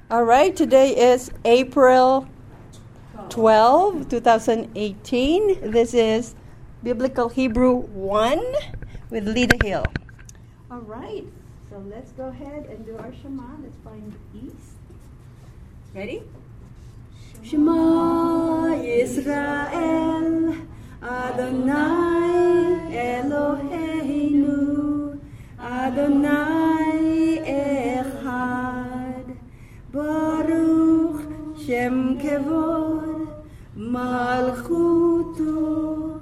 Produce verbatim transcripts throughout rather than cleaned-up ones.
All right, today is April twelfth, twenty eighteen. This is Biblical Hebrew one with Lida Hill. All right, so let's go ahead and do our Shema. Let's find East. Ready? Shema Yisrael, Adonai Eloheinu, Adonai Echad, Baruch Shem Kevod, Malchuto,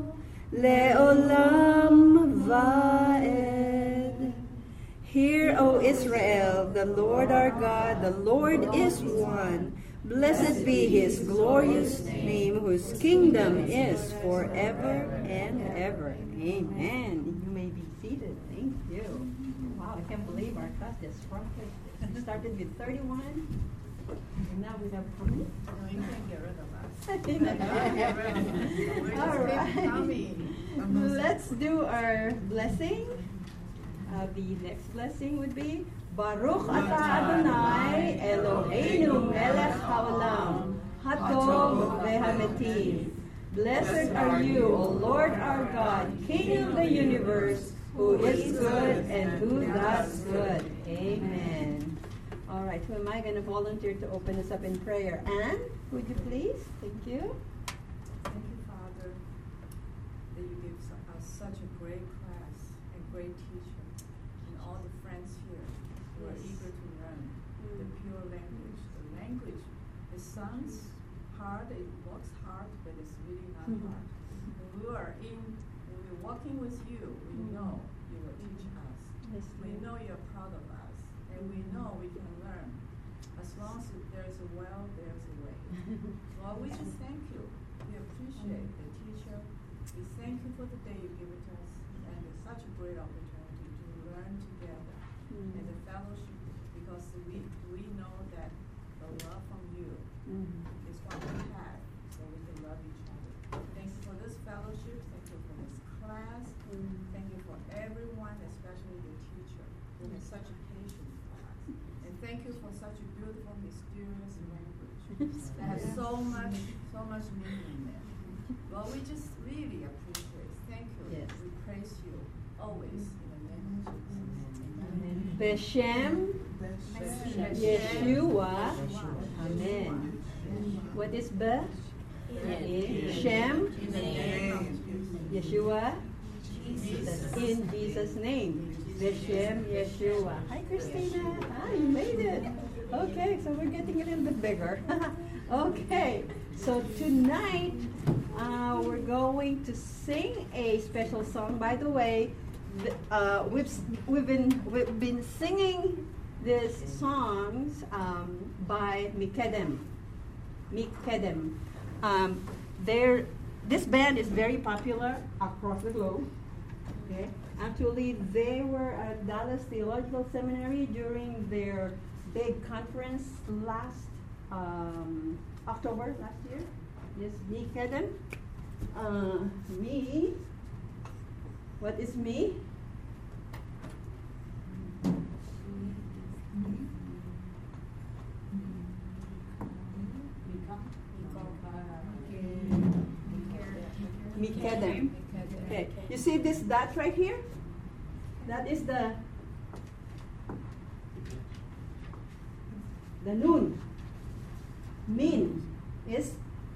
Leolam Vaed. Hear, O Israel, the Lord our God, the Lord is one. Blessed be his glorious name, whose kingdom is forever and ever. Amen. You may be seated. Thank you. Wow, I can't believe our class just sprung like this. We started with thirty-one, and now we have how many? No, you can't get rid of us. All right. Let's do our blessing. Uh, the next blessing would be Baruch atah Adonai Eloheinu melech haolam hatov vehametiv. Blessed are you, O Lord our God, King of the universe, who is good and who does good. Amen. All right, who am I going to volunteer to open us up in prayer? Anne, would you please? Thank you. Thank you, Father, that you give us such a great class and great teacher, and all the friends here who are eager to learn the pure language. The language, it sounds hard, it looks hard, but it's really not hard. When we are in, when we're walking with you, we know you will teach us. Yes, We know you're proud of us, and we know we can learn. As long as there's a well, there's a way. Lord, we just thank you. We appreciate the teacher. We thank you for the day you give it to us, and it's such a great opportunity to learn together Mm. and the fellowship, because we we know that the love from you Mm. is what we have, so we can love each other. Thank you for this fellowship. Thank you for this class. Mm. Thank you for everyone, especially the teacher, who has such a patience for us. And thank you for such a beautiful, mysterious language that has so much, so much meaning in it. Well, we just really appreciate it. Thank you. Yes. We praise you always in the name of Jesus. Amen. Beshem Yeshua. Amen. What is Be? Shem Yeshua. In Jesus' name. Beshem Yeshua. Hi, Christina. Ah, you made it. Okay, so we're getting a little bit bigger. Okay, so tonight uh, we're going to sing a special song. By the way, the, uh, we've we've been we've been singing these songs um, by Mikedem. Mikedem. Um, they're, this band is very popular across the globe. Okay. Actually, they were at Dallas Theological Seminary during their big conference last um, October last year. Yes, Mikedem. Uh, me. What is me? Mikedem. Okay. You see this dot right here? That is the the noon. Min is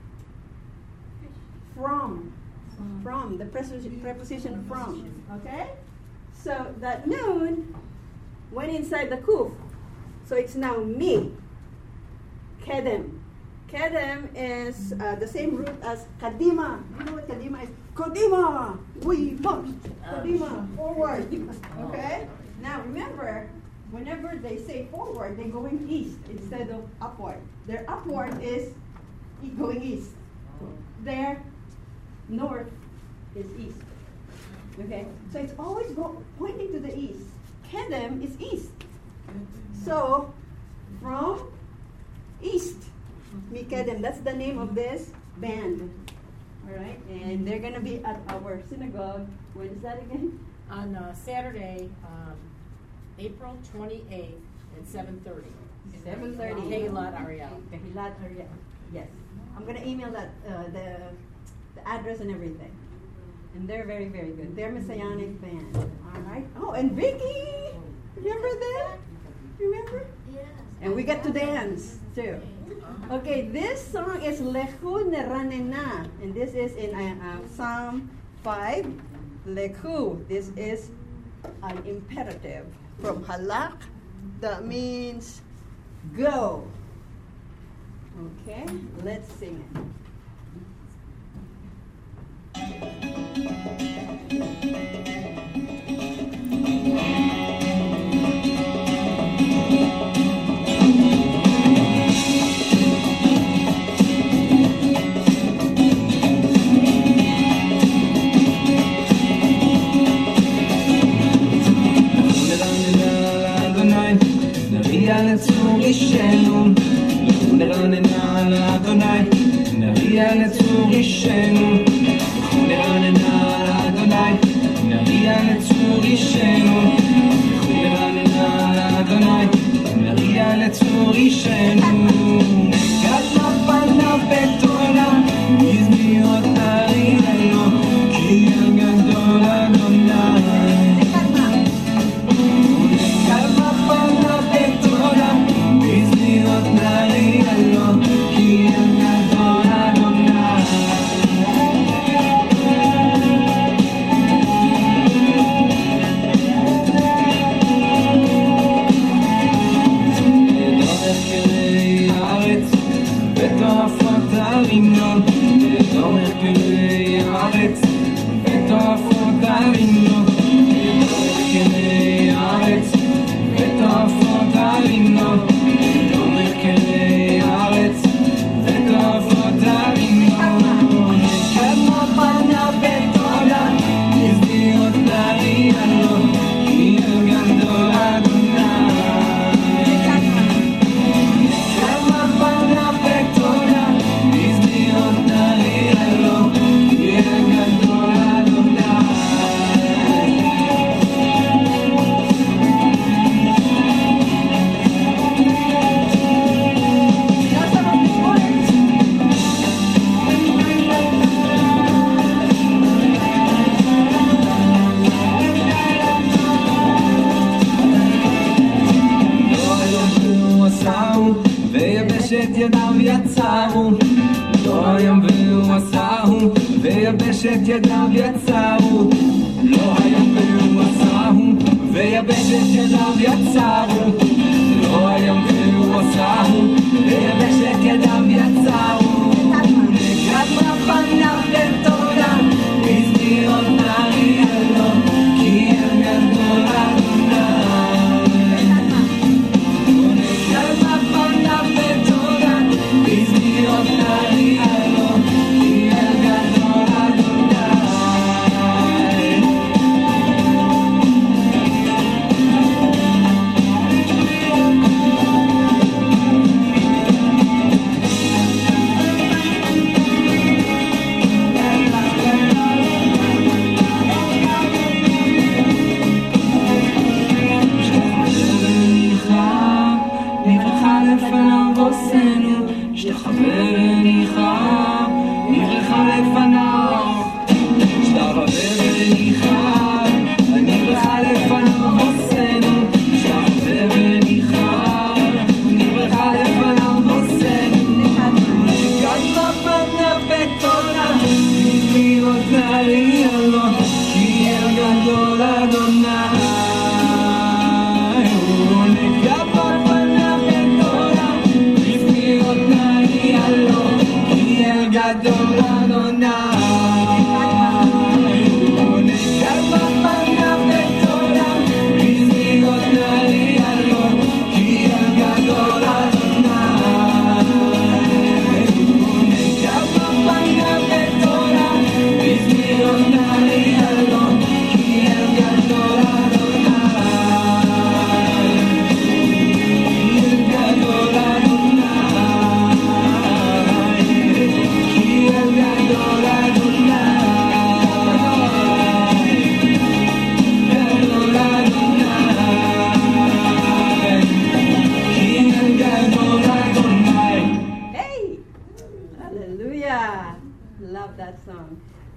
from. From, the preposition, preposition from. Okay? So that noon went inside the kuf. So it's now me. Kedem. Kedem is uh, the same root as kadima. You know what kadima is? Kadima! We must! Kadima! Forward! Okay? Now remember, whenever they say forward, they're going east instead of upward. Their upward is going east. Their north is east. Okay? So it's always go, pointing to the east. Kedem is east. So, from east. Mikedem, that's the name of this band. All right? And they're going to be at our synagogue. When is that again? On uh, Saturday, um, April twenty-eighth At seven thirty. seven thirty. Kehilat Ariel. Kehilat Ariel. Yes. I'm going to email that, uh, the, the address and everything. And they're very, very good. They're Messianic band. All right. Oh, and Vicky! Remember that? Remember? Yes. And we get to dance, too. Okay, this song is Lechu Neranena. And this is in uh, uh, Psalm five. Lechu. This is an imperative from Halak. That means go. Okay, let's sing it. Hello.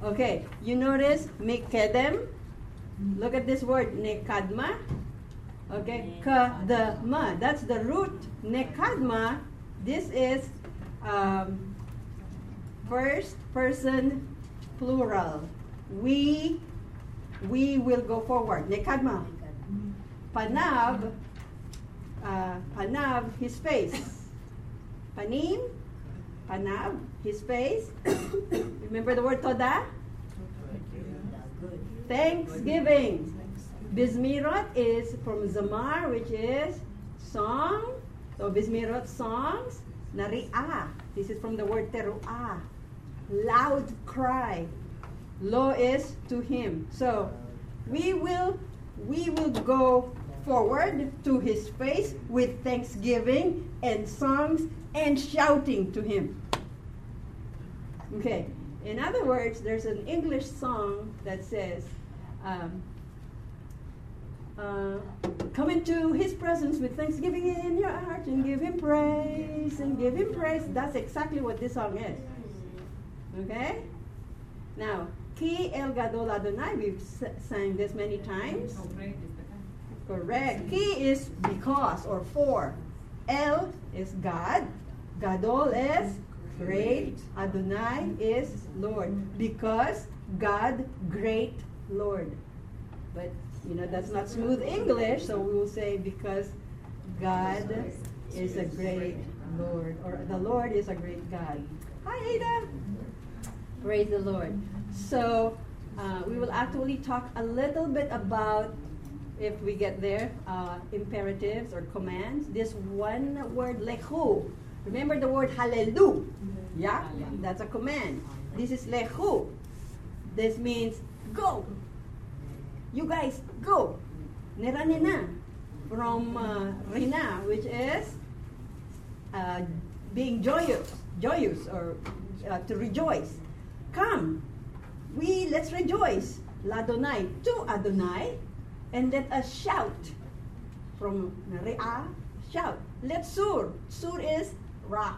Okay, you notice Mekedem? Look at this word, Nekadma. Okay, Kadma. That's the root. Nekadma. This is um, first person plural. We, we will go forward. Nekadma. Panav. Uh, panav, his face. Panim. Panav, his face. Remember the word Toda? Thanksgiving. Bizmirot is from Zamar, which is song. So Bizmirot, songs. Nari'ah. This is from the word Teru'ah. Loud cry. Lo is to him. So we will we will go forward to his face with thanksgiving and songs and shouting to him. Okay. In other words, there's an English song that says, um, uh, come into his presence with thanksgiving in your heart and give him praise and give him praise. That's exactly what this song is. Okay? Now, Ki El Gadol Adonai, we've s- sang this many times. Correct. Ki is because or for. El is God. Gadol is great. Adonai is Lord. Because God, great Lord. But, you know, that's not smooth English, so we will say because God is a great Lord. Or the Lord is a great God. Hi, Ada. Praise the Lord. So, uh, we will actually talk a little bit about, if we get there, uh, imperatives or commands. This one word, lechu. Remember the word hallelu. Yeah? That's a command. This is lechu. This means go. You guys, go. Neranena. From uh, rina, which is uh, being joyous. Joyous, or uh, to rejoice. Come. We, let's rejoice. Ladonai, to Adonai. And let us shout. From re'ah, shout. Let's sur. Sur is rock.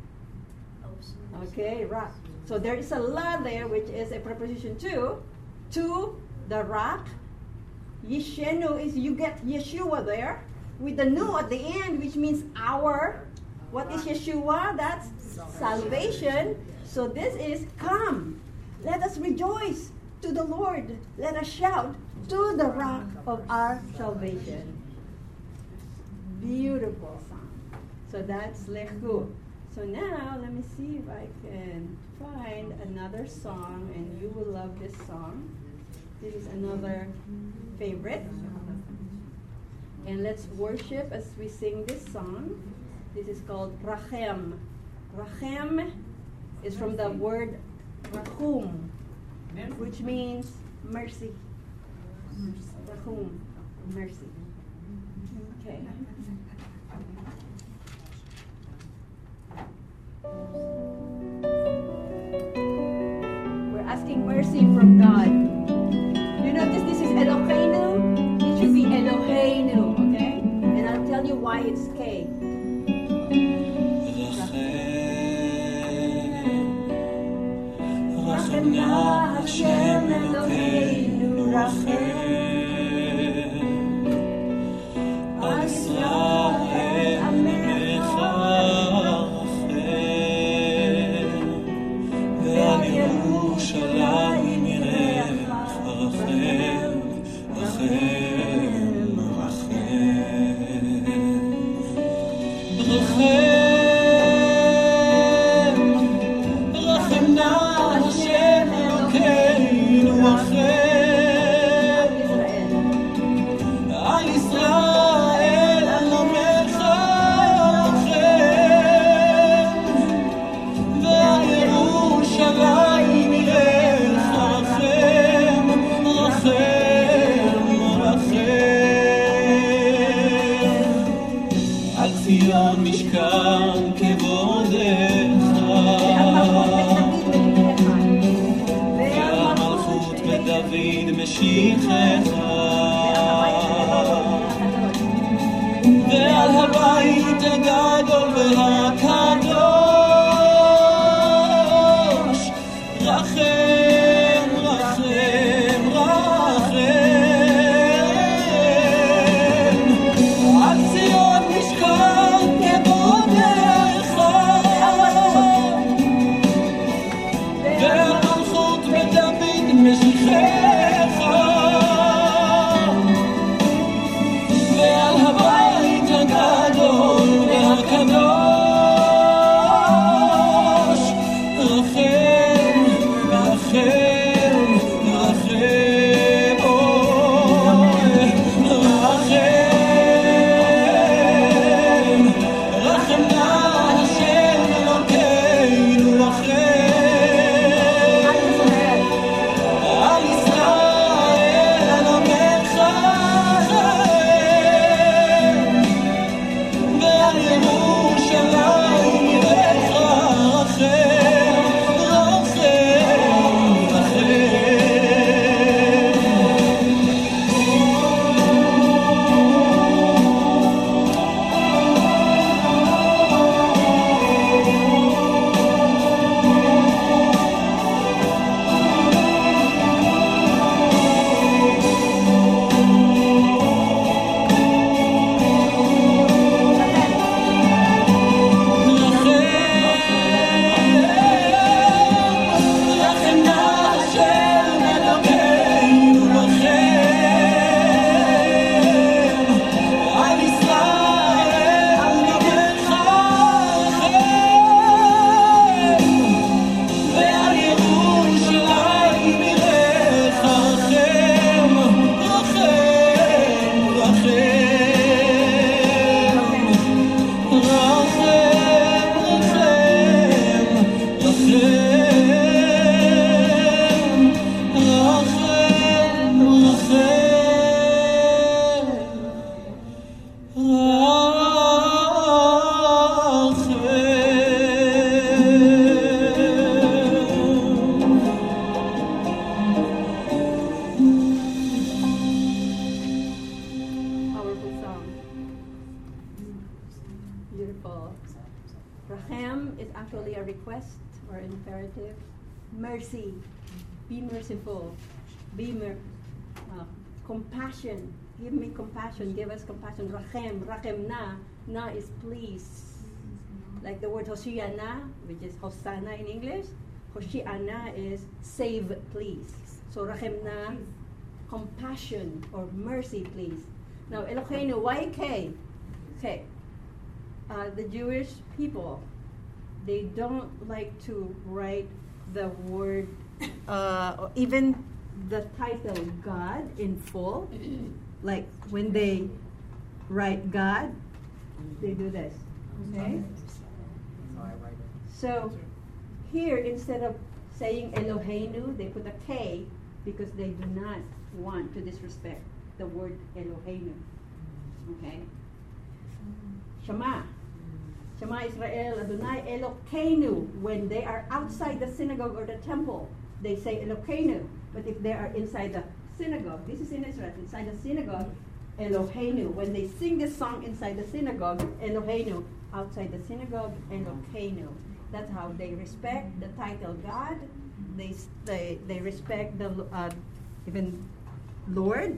Okay, rock. So there is a la there, which is a preposition to. To the rock. Yeshenu is, you get Yeshua there. With the nu at the end, which means our. What is Yeshua? That's salvation. So this is come. Let us rejoice to the Lord. Let us shout to the rock of our salvation. Beautiful song. So that's Lechu. So now, let me see if I can find another song, and you will love this song. This is another favorite. And let's worship as we sing this song. This is called Rachem. Rachem is from the word Rachum, which means mercy. Rachum, mercy. Okay. We're asking mercy from God. You notice this is Eloheinu? It should be Eloheinu, okay? And I'll tell you why it's K. Rachem na Hashem Eloheinu Rachem Al Yisrael Amecha Rachem Ve'al Yerushalayim Yirecha Rachem Rachem Rachem Rachem ועל הבית הגדול והקדוש רחם Beautiful. Rachem is actually a request or imperative. Mercy. Be merciful. Be mer- uh, compassion. Give me compassion. Give us compassion. Rachem. Rachem na. Na is please. Like the word Hoshiana, which is Hosanna in English. Hoshiana is save, please. So Rachem na, compassion or mercy, please. Now Eloheinu, why K? Okay. Uh, the Jewish people, they don't like to write the word, uh, or even the title God in full. Like when they write God, they do this. Okay? So here, instead of saying Eloheinu, they put a K because they do not want to disrespect the word Eloheinu. Okay? Shema. Shema Israel, Adonai Elokeinu. When they are outside the synagogue or the temple, they say Elokeinu. But if they are inside the synagogue, this is in Israel, inside the synagogue, Eloheinu. When they sing this song inside the synagogue, Eloheinu. Outside the synagogue, Elokeinu. That's how they respect the title God. They they, they respect the uh, even Lord.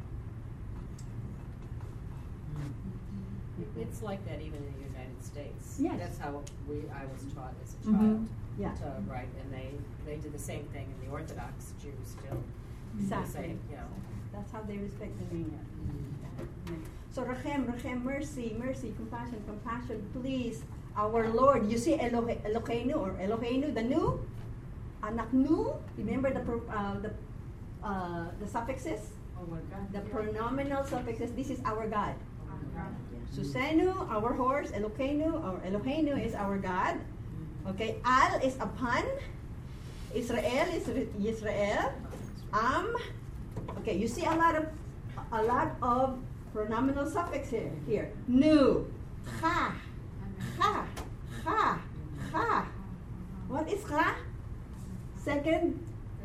It's like that even in the United States. Yes. That's how we I was taught as a Mm-hmm. child Yeah. to write, and they, they did the same thing in the Orthodox Jews still. Exactly. Say, you know. That's how they respect the name. So Rachem, Rachem, mercy, mercy, compassion, compassion, please, our Lord. You see Elohe, Eloheinu or Eloheinu, the new, anak nu. Remember the pro, uh, the uh, the suffixes, the pronominal suffixes. This is our God. Susenu, our horse. Elokeinu or Eloheinu is our God. Okay, Al is upon. Israel is Israel. Am. Okay, you see a lot of a lot of pronominal suffix here. Here, nu, cha, cha, cha, cha. What is cha? Second,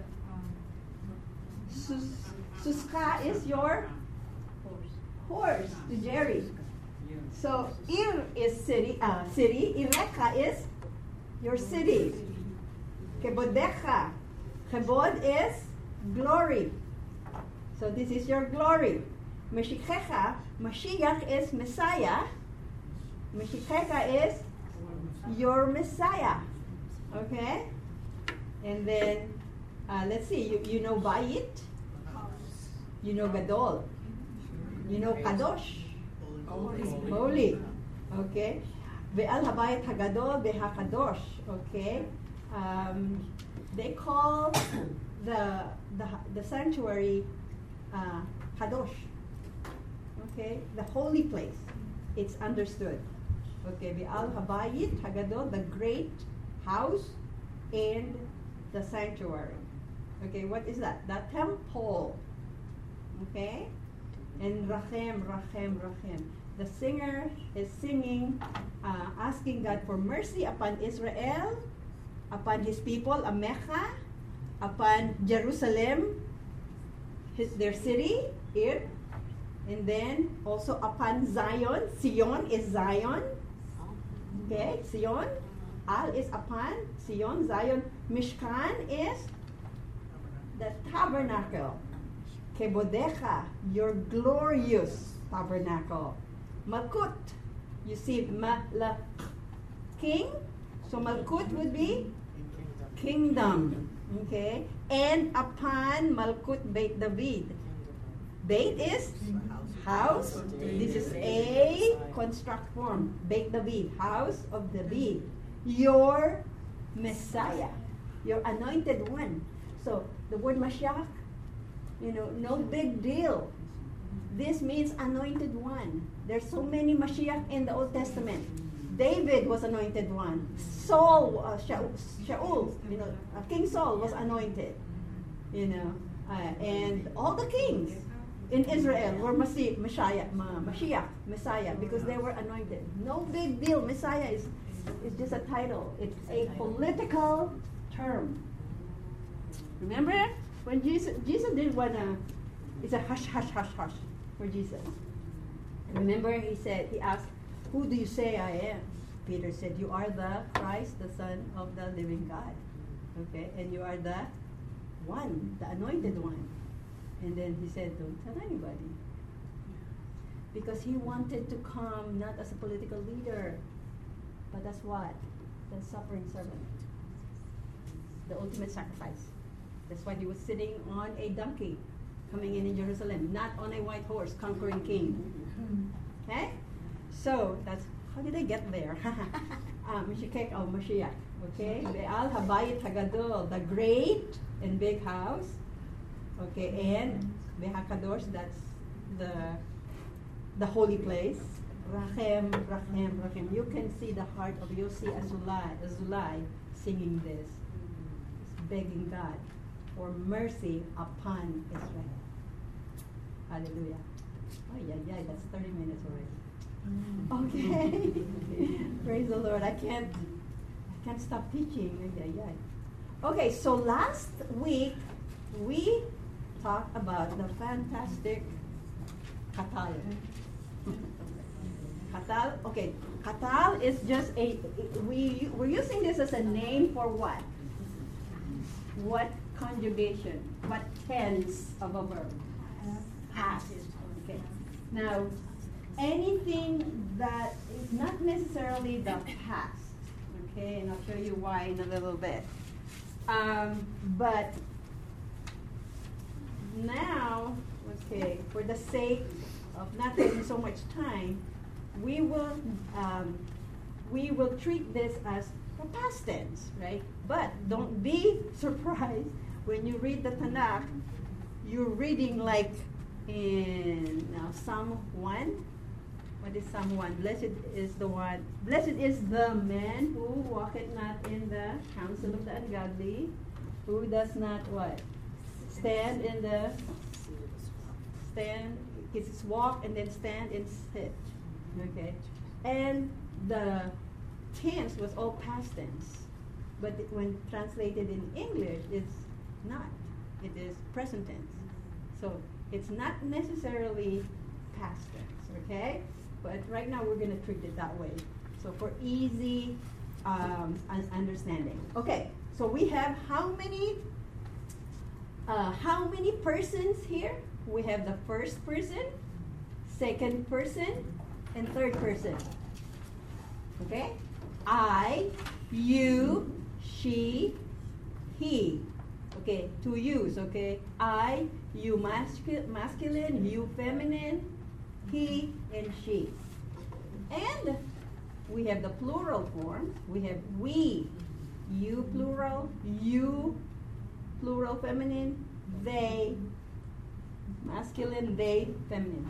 sus, suska is your horse to Jerry. So ir is city, uh, city. Ireka is your city. Kebodecha, kebod is glory. So this is your glory. Meshikecha, Mashiach is Messiah. Meshikecha is your Messiah. Okay? And then, uh, let's see, you, you know Bayit. You know Gadol. You know Kadosh. Holy. Okay? Ve'al habayit hagadol ve'hakadosh. Okay? Um, they call the, the, the sanctuary uh, Kadosh. Okay, the holy place. It's understood. Okay, Bi'al Habayit Hagadol, the great house and the sanctuary. Okay, what is that? The temple. Okay, and Rachem, Rachem, Rachem. The singer is singing, uh, asking God for mercy upon Israel, upon His people, Amecha, upon Jerusalem, his, their city, Ir. And then also upon Zion. Sion is Zion. Okay, Sion. Al is upon Sion. Zion. Mishkan is the tabernacle. Kebodecha, your glorious tabernacle. Malkut, you see, Malak, king. So Malkut would be kingdom. Okay, and upon Malkut Beit David. Beit is house. This is a construct form. Beit David, house of David. Your Messiah, your anointed one. So the word Mashiach, you know, no big deal. This means anointed one. There's so many Mashiach in the Old Testament. David was anointed one. Saul, uh, Shaul, Shaul, you know, uh, King Saul was anointed. You know, uh, and all the kings in Israel were Mashiach, Messiah, Mashiach, Messiah, because they were anointed. No big deal. Messiah is, is just a title. It's a political term. Remember when Jesus Jesus didn't wanna. It's a hush, hush, hush, hush for Jesus. Remember he said he asked who do you say I am? Peter said, you are the Christ, the Son of the living God. Okay, and you are the one, the anointed one. And then he said, don't tell anybody. Because he wanted to come not as a political leader, but as what? The suffering servant. The ultimate sacrifice. That's why he was sitting on a donkey, coming in in Jerusalem, not on a white horse, conquering king. Okay? So, that's, how did I get there? um, Meshikek al Mashiach. Okay? Be'al Habayit Hagadol, the great and big house. Okay, and Behakadosh, that's the the holy place. Rachem, Rachem, Rachem. You can see the heart of Yossi Azulai, Azulai singing this. He's begging God for mercy upon Israel. Hallelujah. Oh, yeah, yeah, that's thirty minutes already. Okay. Praise the Lord. I can't, I can't stop teaching. Yeah, yeah. Okay, so last week we talked about the fantastic Katal. Katal, okay, Katal is just a, we, we're using this as a name for what? What conjugation? What tense of a verb? Past. Okay. Now, anything that is not necessarily the past, okay, and I'll show you why in a little bit. Um, but now, okay, for the sake of not taking so much time, we will um, we will treat this as the past tense, right? But don't be surprised when you read the Tanakh. You're reading like in now Psalm one. What is Psalm one? Blessed is the one. Blessed is the man who walketh not in the counsel of the ungodly, who does not what? Stand in the stand. It's walk and then stand and sit. Okay, and the tense was all past tense, but when translated in English, it's not. It is present tense. So it's not necessarily past tense. Okay, but right now we're going to treat it that way. So for easy um, un- understanding. Okay, so we have how many? Uh, how many persons here? We have the first person, second person, and third person. Okay? I, you, she, he. Okay, to use, okay? I, you mascu- masculine, you feminine, he, and she. And we have the plural form. We have we, you plural, you plural feminine, they masculine, they feminine.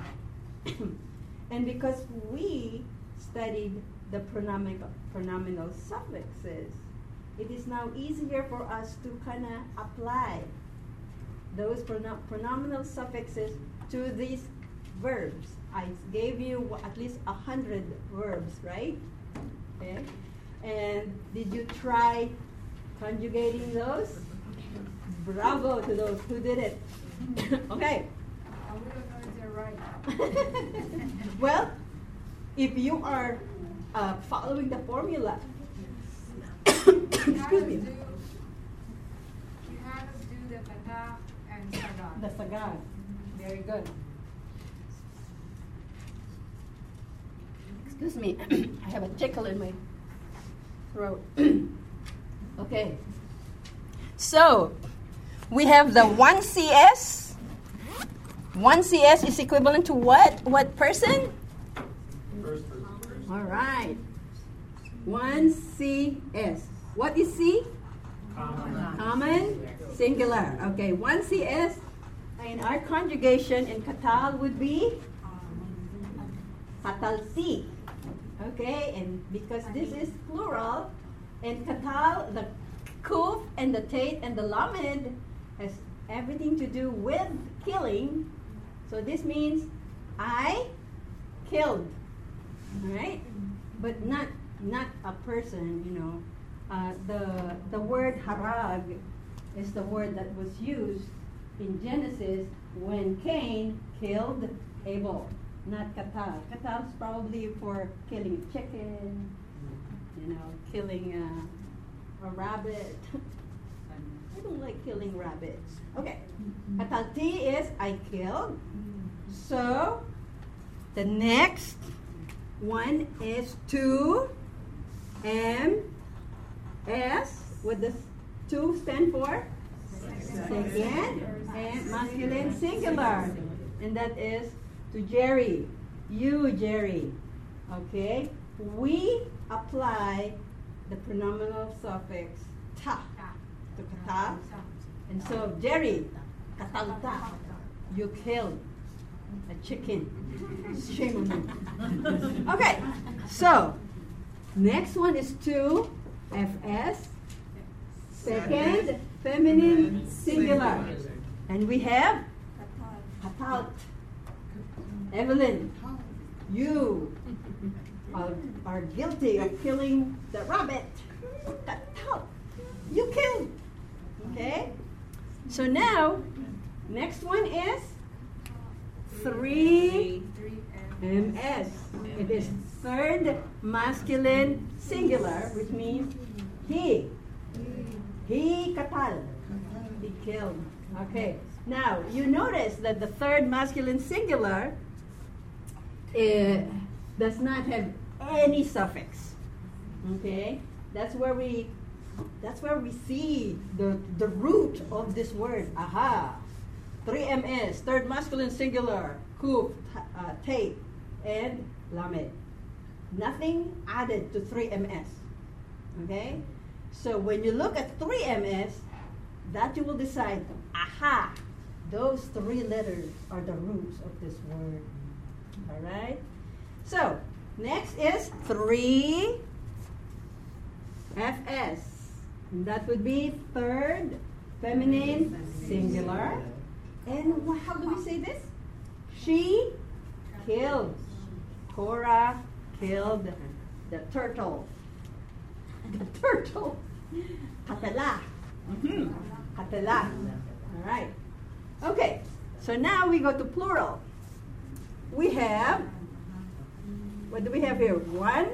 And because we studied the pronominal, pronominal suffixes, it is now easier for us to kind of apply those prono- pronominal suffixes to these verbs. I gave you at least a hundred verbs, right? Okay. And did you try conjugating those? Bravo to those who did it. Okay. I don't know if they're right. Well, if you are uh, following the formula, excuse me. You had us do the Tanakh and Sagar. The Sagar. Very good. Excuse me. I have a tickle in my throat. Okay. So, we have the one C S. one C S is equivalent to what? What person? First person. All right. one C S. What is C? Common. Common, singular. Okay, one C S in our conjugation in Katal would be Katal C. Okay, and because this is plural, and Katal, the Kuf and the Tate and the Lamed has everything to do with killing. So this means I killed. All right? But not not a person, you know. Uh, the the word harag is the word that was used in Genesis when Cain killed Abel. not katal. Katal is probably for killing a chicken, you know, killing a, a rabbit. I don't like killing rabbits. Okay, katalti is I killed. So the next one is to M S. What does two stand for? Second and masculine singular, and that is to Jerry. You, Jerry. Okay, we apply the pronominal suffix ta to kata, and so Jerry, katalta, you killed a chicken. Shame on you. Okay, so next one is to F S, second feminine singular, and we have katal. Evelyn, you are, are guilty of killing the rabbit. Katal, you killed. Okay, so now next one is three M S. It is third masculine singular, which means he. He katal. He killed. Okay. Now you notice that the third masculine singular uh, does not have any suffix. Okay. That's where we. That's where we see the the root of this word. Aha. Three M S. Third masculine singular. Kuf, uh, tape, and lamed. Nothing added to three M S. Okay? So when you look at three M S, that you will decide, aha, those three letters are the roots of this word. Alright? So, next is three F S. And that would be third feminine singular. And wh- how do we say this? She killed. Cora killed the turtle. The turtle. Katala. Mm-hmm. Katala. All right. Okay. So now we go to plural. We have, what do we have here? One.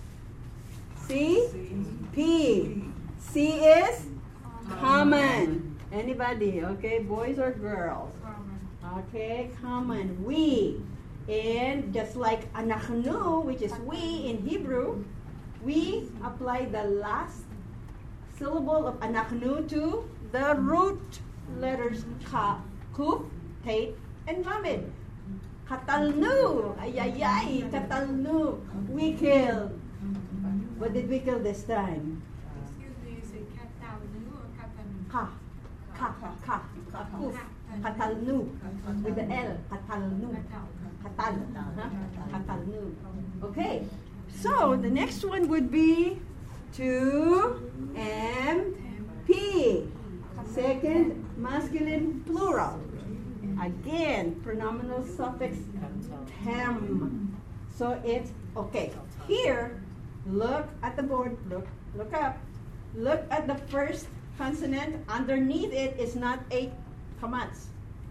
C. P. C is common. Anybody? Okay. Boys or girls? Okay. Common. We. And just like anachnu, which is we in Hebrew, we apply the last syllable of anachnu to the root letters ka, kuf, tate, and lamed. Katalnu, ay ay ay, katalnu, we killed. What did we kill this time? Excuse me, is it katalnu or katanu? Ka, ka, ka, ka, kuf, katalnu, with the L, katalnu. Katal. Huh? Katalnu. Okay. So the next one would be to M P. Second masculine plural. Again, pronominal suffix tem. So it's okay. Here, look at the board. Look, look up. Look at the first consonant. Underneath it is not a kamats.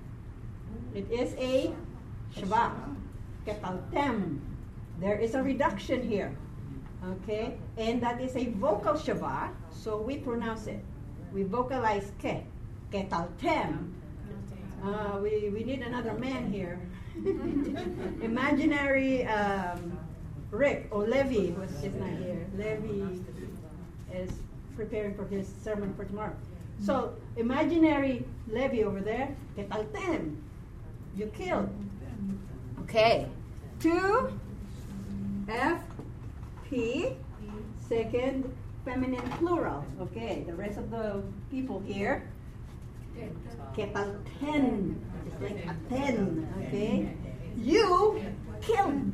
It is a shva. Ketaltem. There is a reduction here. Okay? And that is a vocal shava, so we pronounce it. We vocalize ke. Ketaltem. Uh, we, we need another man here. Imaginary um, Rick or Levi was is not here. Levi is preparing for his sermon for tomorrow. So imaginary Levi over there, ketaltem. You killed. Okay. Two F P, second feminine plural. Okay, the rest of the people here. Ketalten, just like a ten. Okay. You killed.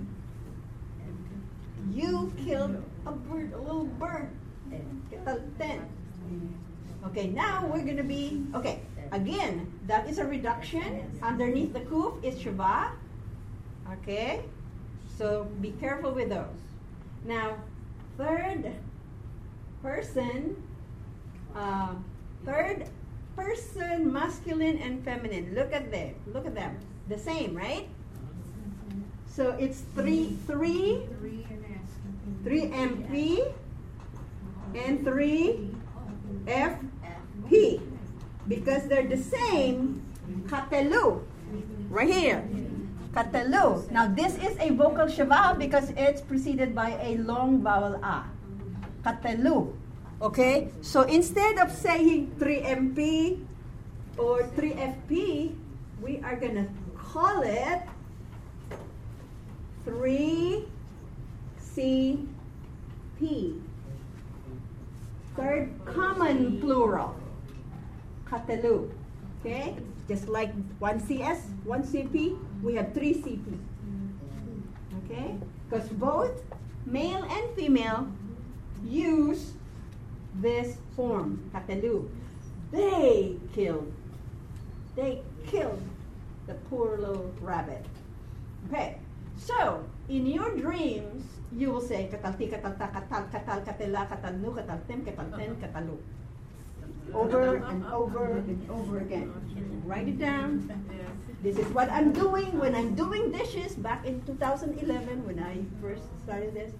You killed a bird, a little bird. Ketalten. Okay, now we're gonna be okay. Again, that is a reduction. Underneath the kuf is shava. Okay, so be careful with those. Now, third person, uh, third person, masculine and feminine. Look at them. Look at them. The same, right? So it's three, three, Three and S. three M P, and three F P. Because they're the same, katelu. Right here. Katelu. Now this is a vocal shava because it's preceded by a long vowel a. Katelu. Okay? So instead of saying three M P or three F P, we are going to call it three C P. Third common plural. Katelu. Okay? Just like one C S, one C P, we have three C P. Okay? Because both male and female use this form, katelu. They killed. They killed the poor little rabbit. Okay. So, in your dreams, you will say katalti, katalta, katal, katal, katela, katalnu, kataltem, katalten, katalu. Over and over and over again. Write it down. This is what I'm doing when I'm doing dishes back in two thousand eleven when I first started this.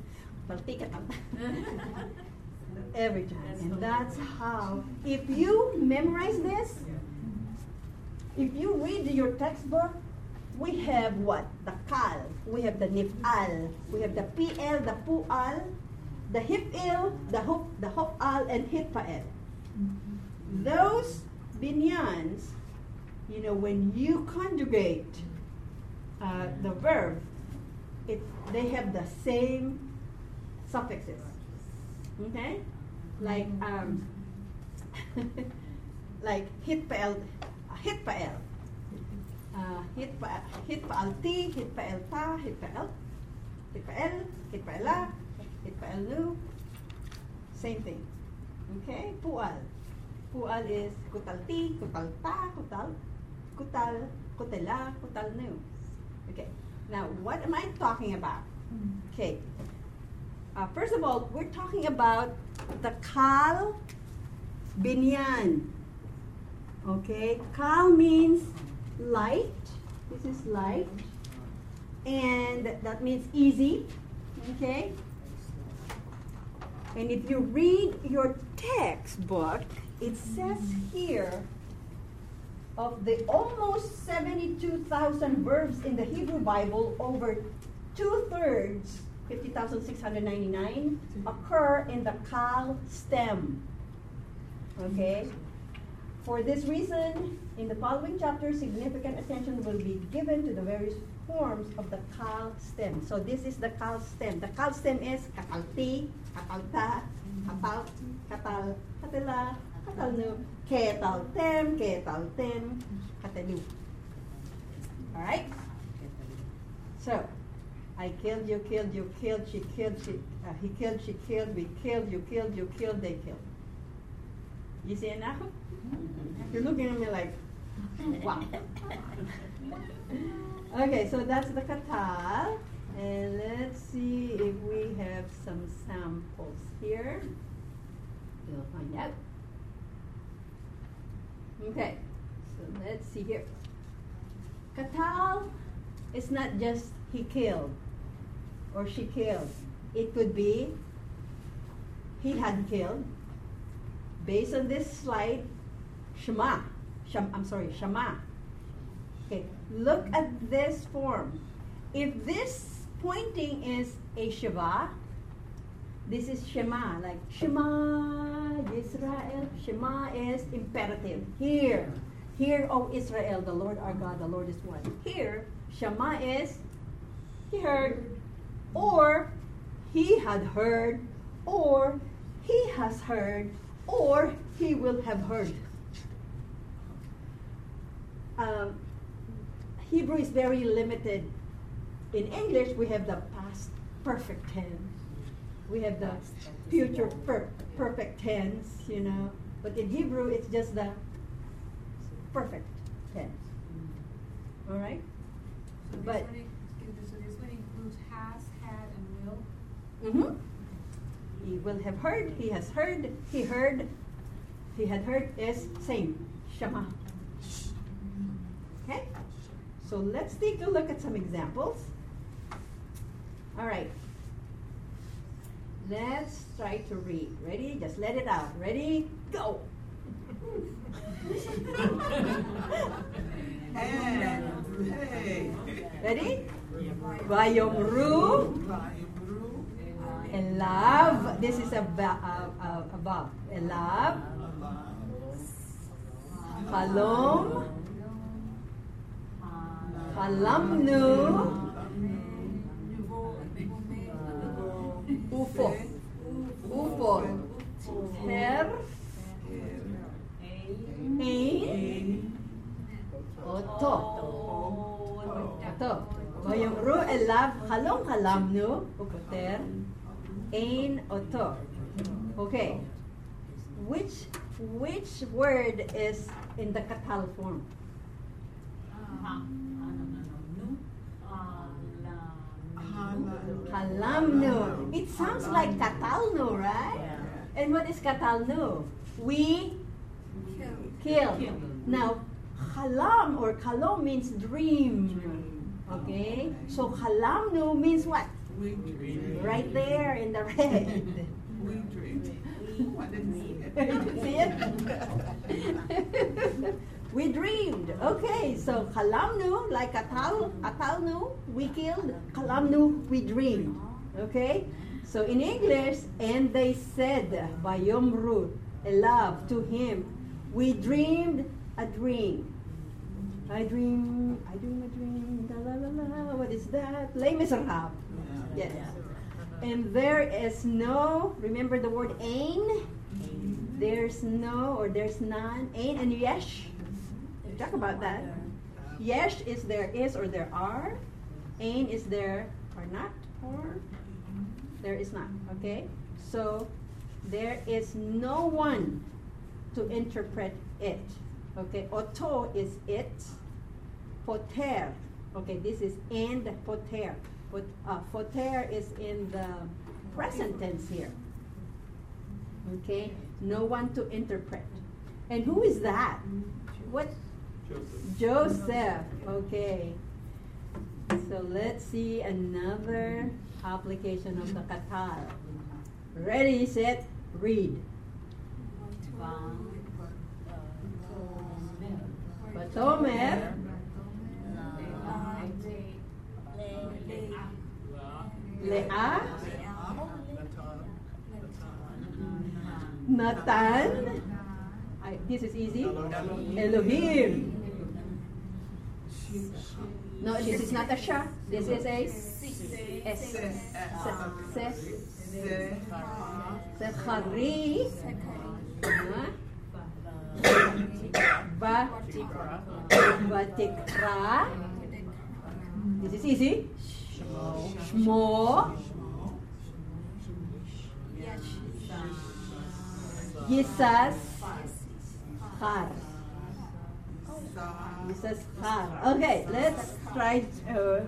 Every time. And that's how, if you memorize this, if you read your textbook, we have what? The kal, we have the nifal, we have the pl, the pual, the hipil, the hop, the hopal, and hitpael. Those binyans, you know, when you conjugate uh, the verb, it, they have the same suffixes. Okay? Like, um, like hitpael, hitpael. Uh, hitpa, hitpaalti, hitpaelta, hitpael, hitpael, hitpaela, hitpaelu. Same thing. Okay? Pual. Pual is kutalti, kutalta, kutal, kutal, kutela, kutalnu. Okay. Now, what am I talking about? Okay. Uh, first of all, we're talking about the kal binyan. Okay? Kal means light. This is light. And that means easy. Okay? And if you read your textbook, it says here, of the almost seventy-two thousand verbs in the Hebrew Bible, over two-thirds, fifty thousand six hundred ninety-nine, occur in the kal stem. Okay? For this reason, in the following chapter, significant attention will be given to the various forms of the kal stem. So this is the kal stem. The kal stem is katalti, katalta, katal, katal, katela, katalnu, ketaltem, ketalten, katelu. All right? So, I killed, you killed, you killed, she killed, she, uh, he killed, she killed, we killed, you killed, you killed, they killed. You see it now? You're looking at me like, wow. Okay, so that's the katal. And let's see if we have some samples here. We'll find out. Okay, so let's see here. Katal is not just he killed or she killed. It could be he had killed. Based on this slide, Shema. Sham, I'm sorry, Shema. Okay, look at this form. If this pointing is a Shiva, this is Shema, like Shema Yisrael. Shema is imperative. Hear, hear, O Israel, the Lord our God, the Lord is one. Here, Shema is he heard, or he had heard, or he has heard, or he will have heard. Um, Hebrew is very limited. In English, we have the past perfect tense. We have the future per perfect tense, you know. But in Hebrew, it's just the perfect tense. All right? So this But- one, excuse me, so this one includes has, had, and will? Mm-hmm. He will have heard, he has heard, he heard, he had heard is same. Shema. Okay? So let's take a look at some examples. All right. Let's try to read. Ready? Just let it out. Ready? Go. Hey. Ready? Vayomru. Elav. This is a, ba- a, a, a verb. Elav. Halom. Halamnu. Ufo. Ufo. Her. Ein. Oto. Oto. Vayomru elav halom halamnu. Ukoter. Ein oto. Okay. Which which word is in the katal form? Halamnu. It sounds like katalnu, right? And what is katalnu? We kill. Now, halam or kalom means dream. Okay? So halamnu means what? We dream. Right there in the red. We dream. I didn't see it. See it? We dreamed. Okay, so kalamnu, like atal, atalnu, we killed. Kalamnu, we dreamed. Okay? So in English, and they said, Vayomru, elav, to him, we dreamed a dream. I dream, I dream a dream, la la la la, what is that? Les Miserables. Yes. And there is no, remember the word ein? There's no, or there's none. Ein and yesh. We talk about that. Yesh is there is or there are. Ein is there or not, or there is not. Okay? So there is no one to interpret it. Okay? Oto is it. Poter. Okay, this is and poter. But uh, poter is in the present tense here. Okay? No one to interpret. And who is that? What? Joseph. Joseph. Okay. So let's see another application of the katal. Ready, set, read. Batomer. Leah. Natan. I, this is easy. Elohim. No, this is not a sha. This is a s. S. Sechari. Ba. Batikra. This is easy. Shmo. Yisas. Char. Yisas Char. Okay, let's try to.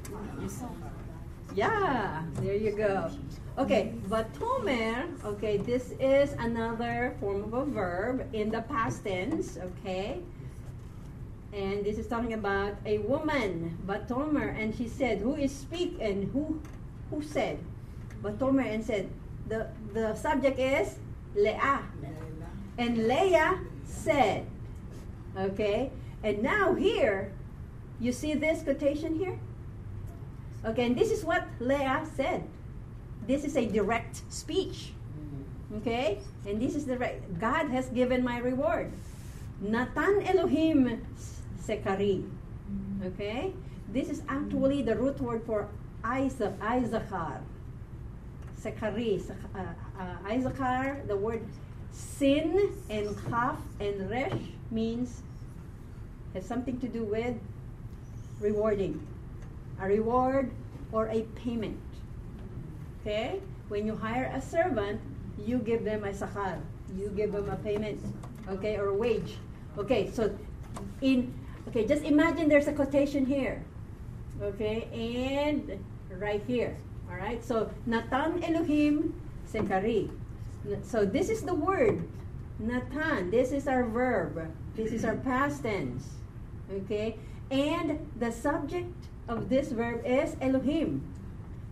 Yeah, there you go. Okay, Vatomer, okay, this is another form of a verb in the past tense, okay? And this is talking about a woman, Vatomer, and she said, who is speak and who who said? Vatomer and said, the, the subject is Leah. And Leah said, okay? And now here, you see this quotation here? Okay, and this is what Leah said. This is a direct speech. Okay? And this is the right. God has given my reward. Natan Elohim Sekari. Okay? This is actually the root word for Isaac, Isaacar. Sekari. Uh, uh, Isaacar, the word sin and kaf and resh means, has something to do with rewarding. A reward or a payment. Okay? When you hire a servant, you give them a sakar. You give them a payment. Okay? Or a wage. Okay, so in okay, just imagine there's a quotation here. Okay? And right here. Alright? So Natan Elohim Sekari. So this is the word. Natan. This is our verb. This is our past tense. Okay? And the subject of this verb is Elohim.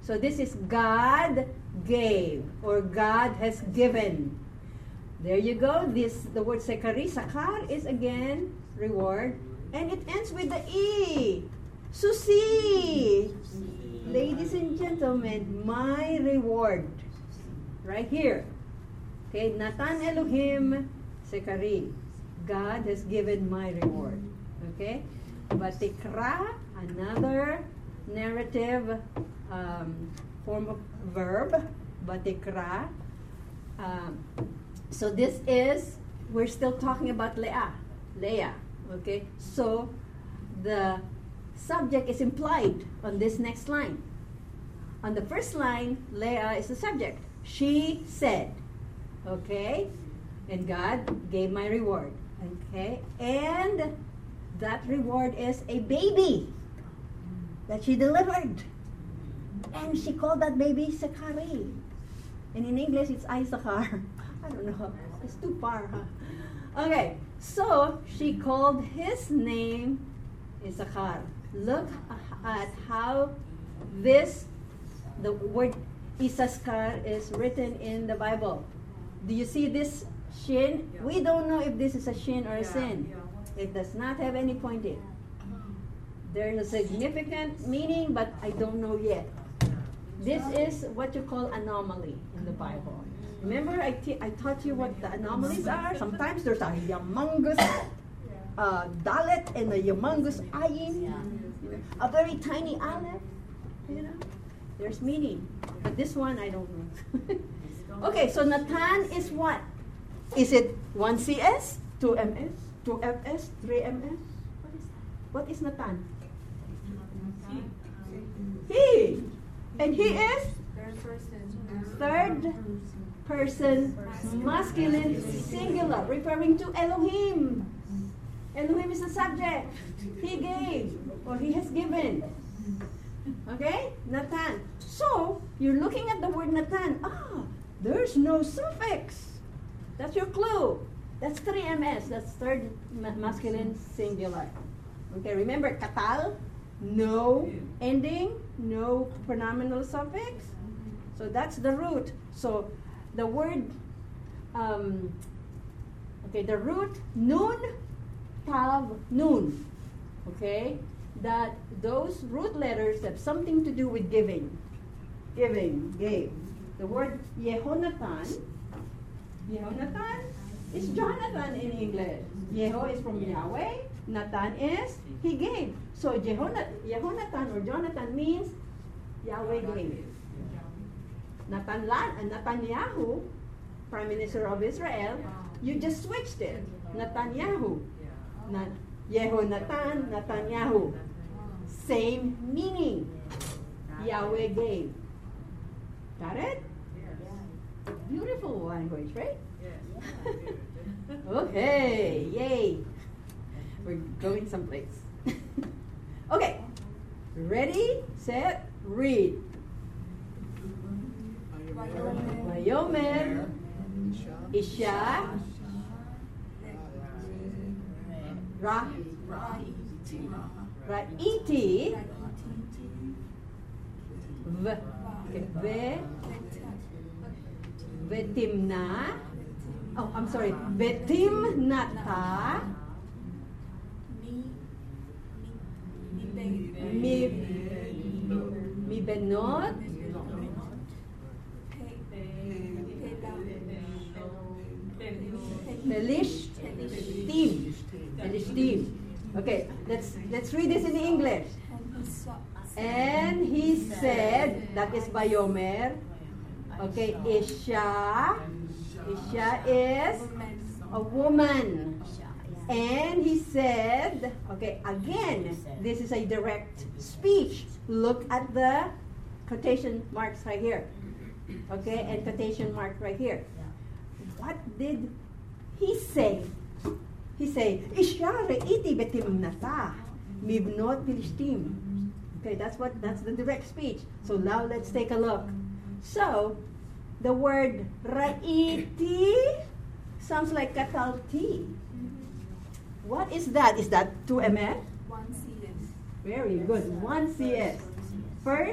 So this is God gave, or God has given. There you go. This, the word sekari, sakar is again reward. And it ends with the E. Susi. Ladies and gentlemen, my reward. Right here. Okay, Natan Elohim sekari. God has given my reward. Okay? Batikra, another narrative um, form of verb. Batikra. Um, so this is, we're still talking about Leah. Leah. Okay? So the subject is implied on this next line. On the first line, Leah is the subject. She said. Okay? And God gave my reward. Okay? And that reward is a baby that she delivered. And she called that baby Sakari. And in English, it's Isachar. I don't know. It's too far, huh? Okay. So, she called his name Issachar. Look at how this, the word Issachar is written in the Bible. Do you see this shin? Yeah. We don't know if this is a shin or a Yeah, sin. yeah. It does not have any pointing. There is a significant meaning, but I don't know yet. This is what you call anomaly in the Bible. Remember, I, t- I taught you what the anomalies are? Sometimes there's a humongous uh, dalet and a humongous ayin, a very tiny aleph. You know, there's meaning. But this one, I don't know. Okay, so Natan is what? Is it one C S, two M S, two F S, three M S? What is that? What is Natan? He. And he is? Third person. Third person, masculine, singular, referring to Elohim. Elohim is the subject. He gave, or he has given. Okay? Natan. So, you're looking at the word Natan. Ah, there's no suffix. That's your clue. That's three M S. That's third ma- masculine singular. Okay, remember katal? No ending, no pronominal suffix. So that's the root. So the word, um, okay, the root nun, tav, nun. Okay, that those root letters have something to do with giving. Giving, gave. The word Yehonatan, Yehonatan is Jonathan in English. Yeho is from Yahweh. Natan is he gave. So Jehonat, Yehonatan or Jonathan means Yahweh gave. Natan and Netanyahu, Prime Minister of Israel, you just switched it. Netanyahu. Not Yehonatan, Netanyahu. Same meaning. Yahweh gave. Got it? Beautiful language, right? Okay, yay. We're going someplace. Okay. Ready, set, read. Vayomer Isha Ra Ra'iti V Ve Vetimna. Oh, I'm sorry. Vetimnata Mi Mi Benot Pelishtim. Pelishtim. Okay, let's let's read this in English. And he said, that is Vayomer. Okay, Isha. Isha is a woman. And he said, okay, again, this is a direct speech. Look at the quotation marks right here. Okay, and quotation mark right here. What did he say? He said, Isha re'iti betimnata mibnot Philistine. Okay, that's what that's the direct speech. So now let's take a look. So the word ra'iti sounds like katalti. What is that? Is that two M S? One C S. Very good. One C S. First,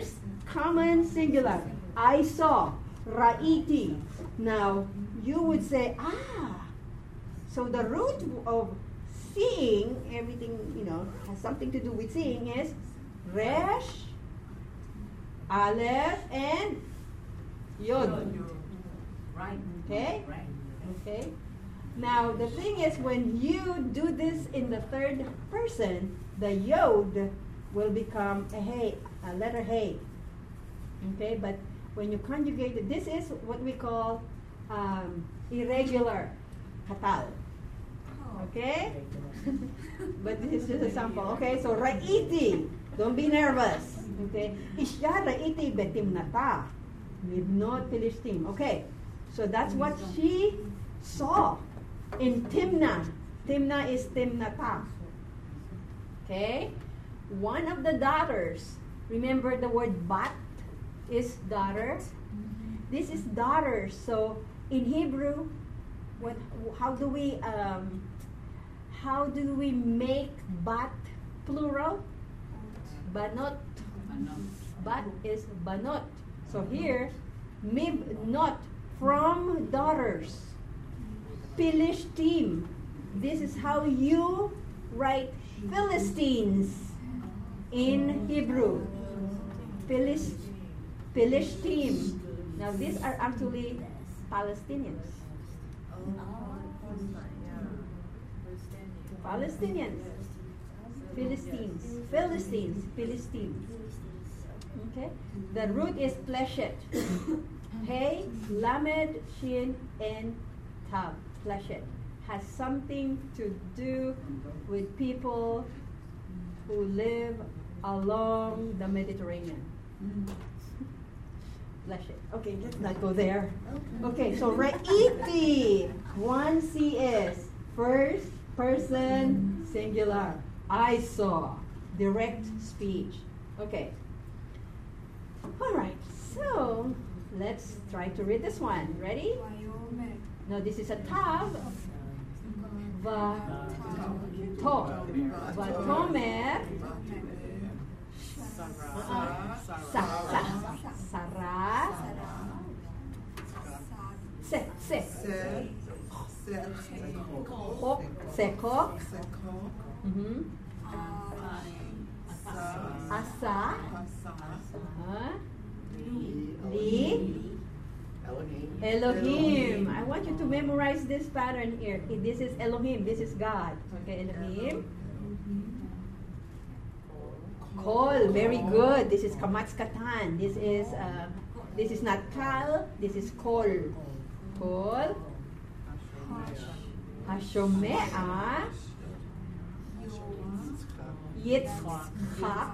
common singular. I saw. Ra'iti. Now, you would say, ah. So the root of seeing, everything, you know, has something to do with seeing is resh, aleph, and yod. Right. Okay? Right. Okay? Now, the thing is, when you do this in the third person, the yod will become a hey, a letter hey. Okay? But when you conjugate it, this is what we call um, irregular katal. Okay? But this is just a sample. Okay? So, ra'iti. Don't be nervous. Okay? Isya ra'iti betim nata. With not Philistine. Okay? So, that's what she saw in Timnah. Timnah is Timnata. Okay? One of the daughters, remember the word bat is daughter? This is daughter. So, in Hebrew, what? How do we um, how do we make bat plural? Banot. Bat is banot. So here, mib not from daughters. Philistine. This is how you write Philistines in Hebrew. Philist, Philistine. Now these are actually Palestinians. Palestinians. Philistines. Philistines. Philistines. Okay? The root is pleshet. Hey, lamed, shin, and tab. Pleshet. Has something to do with people who live along the Mediterranean. Pleshet. Okay, let's not go there. Okay, so ra'iti. One C is first person singular. I saw. Direct speech. Okay. All right. So let's try to read this one. Ready? No, this is a tav. Va to. Vatomer. Sa. Sa. Sarah. Se. Se. Kok. Sekok. Mm-hmm. Asa. Uh-huh. Li. Elohim. I want you to memorize this pattern here. This is Elohim. This is God. Okay, Elohim. Kol. Very good. This is Kamatz Katan. This is uh, this is not Kal. This is Kol. Kol. Hashomea. Yitzchak.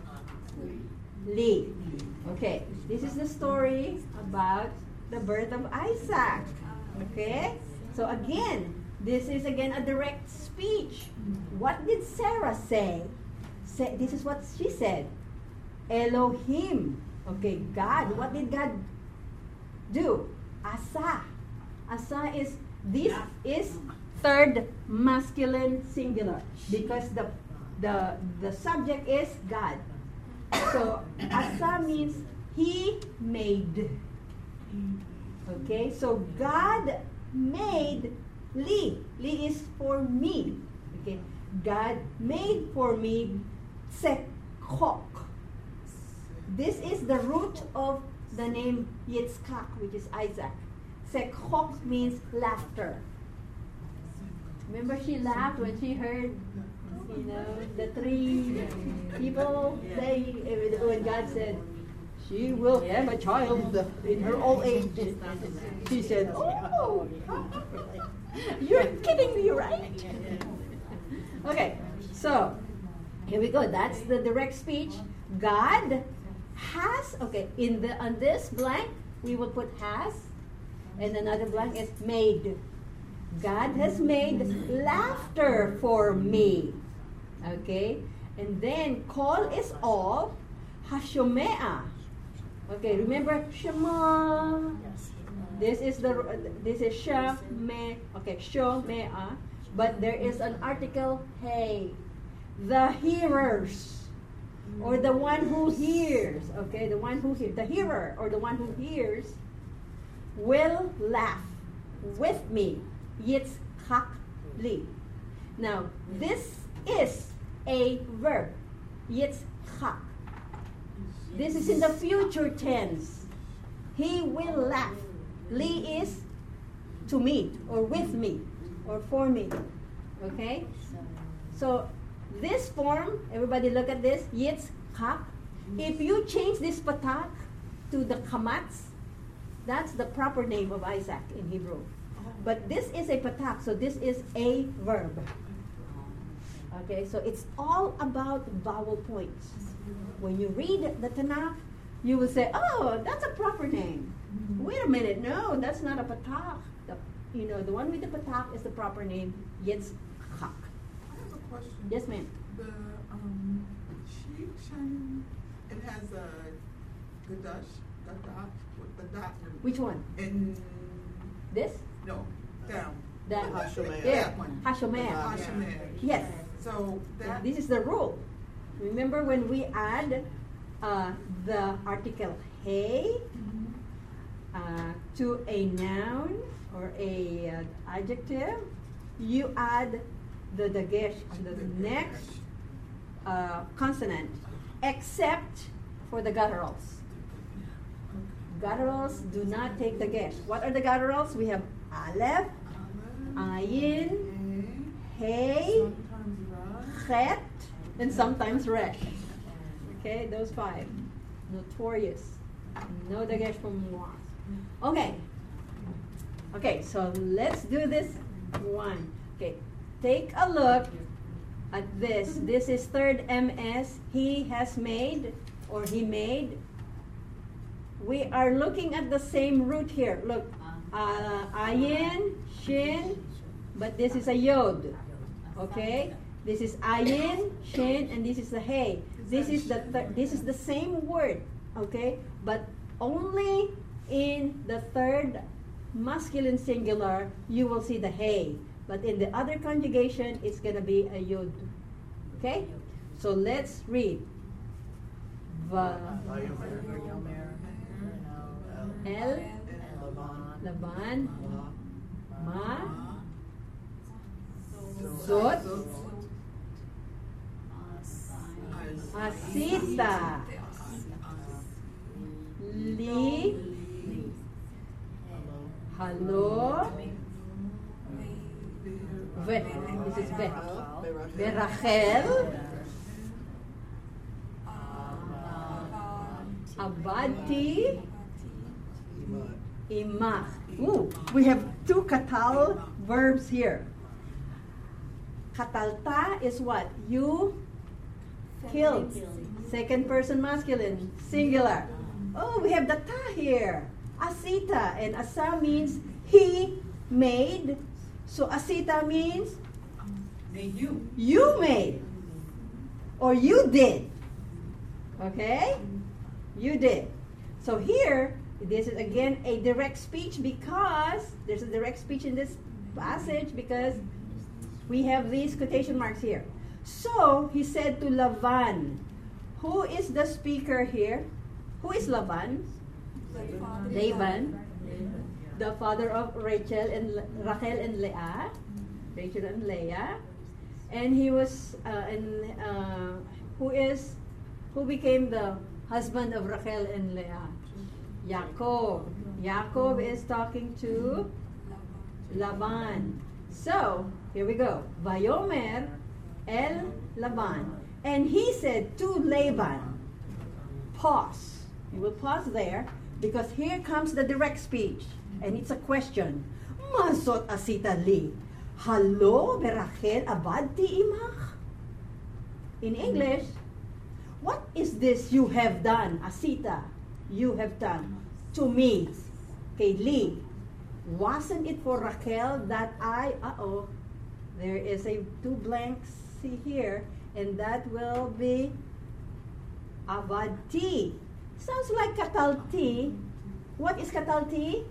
Li. Okay, this is the story about the birth of Isaac. Okay, so again, this is again a direct speech. What did Sarah say? Say this is what she said. Elohim. Okay, God. What did God do? Asa. Asa is, this is third masculine singular because the the the subject is God. So asa means he made. Okay, so God made li. Li is for me. Okay, God made for me Sekok. This is the root of the name Yitzchak, which is Isaac. Sekok means laughter. Remember, she laughed when she heard, you know, the three people say, when God said, she will have a child in her old age. She said, oh, you're kidding me, right? Okay, so here we go. That's the direct speech. God has, okay, in the on this blank, we will put has, and another blank is made. God has made laughter for me. Okay? And then call is all. Hashomea. Okay, remember Shema. This is the this is Sheme. Okay, Shomea. But there is an article, hey. The hearers. or the one who hears, okay, the one who hears, the hearer or the one who hears will laugh with me. Yitzchak li. Now, this is a verb. Yitzchak. This is in the future tense. He will laugh. Li is to me, or with me, or for me. Okay? So, this form, everybody look at this, Yitzchak. If you change this patak to the kamatz, that's the proper name of Isaac in Hebrew. But this is a patak, so this is a verb. Okay, so it's all about vowel points. When you read the Tanakh, you will say, oh, that's a proper name. Wait a minute, no, that's not a patak. The, you know, the one with the patak is the proper name, Yitzchak. I have a question. Yes, ma'am. The um, Shishan, it has a Gadash, Gadah, with the dot. Which one? In This? no, down. That Hashomer. Yeah, That one. Hashomer. Hashomer. Yes. So that This is the rule. Remember when we add uh, the article hey uh, to a noun or a uh, adjective, you add the dagesh on the next uh, consonant, except for the gutturals. Gutturals do not take the gesh. What are the gutturals? We have aleph, ayin, hey, chet, and sometimes resh. Okay, those five. Notorious. No dagesh from moi. Okay. Okay, so let's do this one. Okay, take a look at this. This is third M S. He has made, or he made. We are looking at the same root here. Look, uh, ayin, shin, but this is a yod. Okay, this is ayin, shin, and this is the hey. This is the th- this is the same word. Okay, but only in the third masculine singular you will see the hey. But in the other conjugation, it's gonna be a yod. Okay, so let's read. Va. El, Laban, Ma, Zot, Asita, Li, Halo, Ve, this is Ve, Berachel, Abadi, Imach. Ooh, we have two katal verbs here. Katalta is what? You killed. Second person masculine, singular. Oh, we have the ta here. Asita. And asa means he made. So asita means made you. you made. Or you did. Okay? You did. So here, this is again a direct speech because there's a direct speech in this passage because we have these quotation marks here. So he said to Laban, who is the speaker here? Who is Laban? Laban, the father of Rachel and Rachel and Leah, Rachel and Leah, and he was uh, and uh, who is who became the husband of Rachel and Leah? Yaakov. Yaakov is talking to Laban. So, here we go. Vayomer el Laban. And he said to Laban, pause. You will pause there because here comes the direct speech. And it's a question. Masot asita li. Halo berachel abadti imach. In English, what is this you have done, asita? You have done to me, kay Li. Wasn't it for Rachel that I, uh-oh, there is a two blanks see here, and that will be avadti. Sounds like katalti. What is katalti?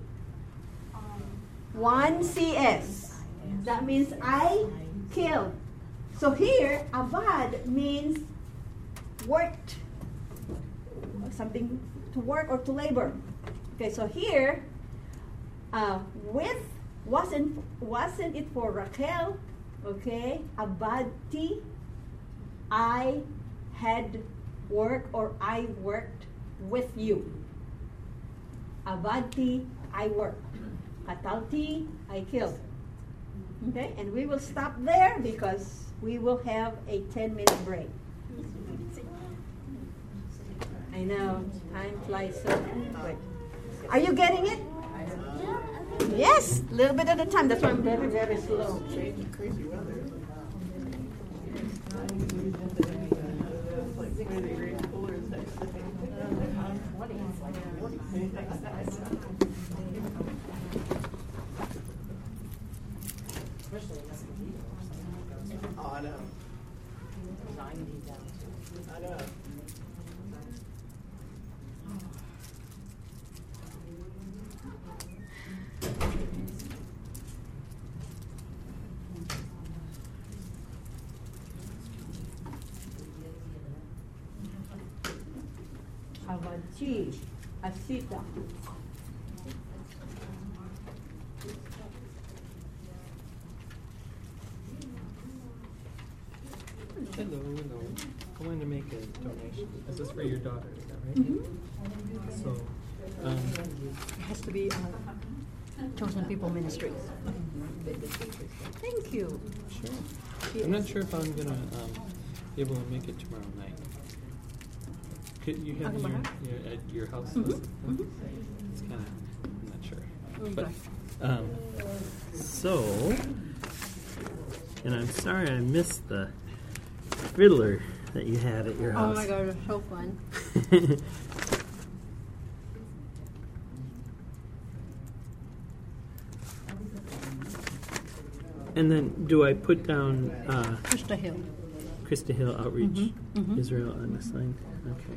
One C S. That means I killed. So here, avad means worked, something to work or to labor. Okay, so here, uh, with wasn't wasn't it for Rachel? Okay, abadti, I had worked or I worked with you. Abadti, I worked. Katalti, I killed. Okay, and we will stop there because we will have a ten minute break. I know, time flies so quick. Are you getting it? Yes, a little bit at a time. That's why I'm very, very slow. Crazy, crazy weather. Oh, I know. ninety down to. I know. Avachi, asita. Hello, hello. I wanted to make a donation. This is for your daughter, is that right? Mm-hmm. So, um, It has to be uh, Chosen People Ministries. Thank you. sure. I'm not sure if I'm gonna um, be able to make it tomorrow night. Could you have your, Tomorrow? your at your house? Mhm, list? mhm. It's kind of, I'm not sure. Okay. But um, so, and I'm sorry I missed the fiddler that you had at your house. Oh my God, it's so fun. And then, do I put down uh, Krista Hill. Krista Hill Outreach Mhm, mhm. Israel on the sign? Okay.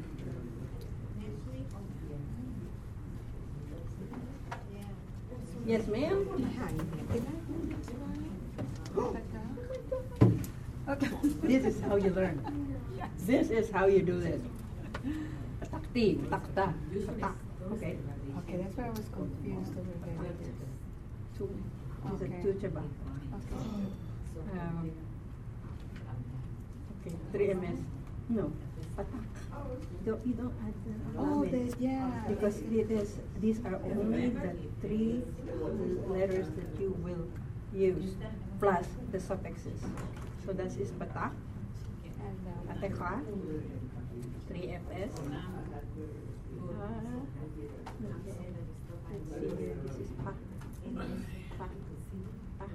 Yes, ma'am. Okay. This is how you learn. This is how you do this. Takti, takta, tatak. Okay. Okay, that's why I was confused over there. Two. This is Okay. two chaba. Okay. Um, okay. Three M S. No. Patak. Don't, you don't add the Oh, lamed. the, yeah. Because it is, these are only the three letters that you will use, plus the suffixes. So that is patak, And, um, ateka, three F S. Uh, let's see here, this is pa. Pa. Pa.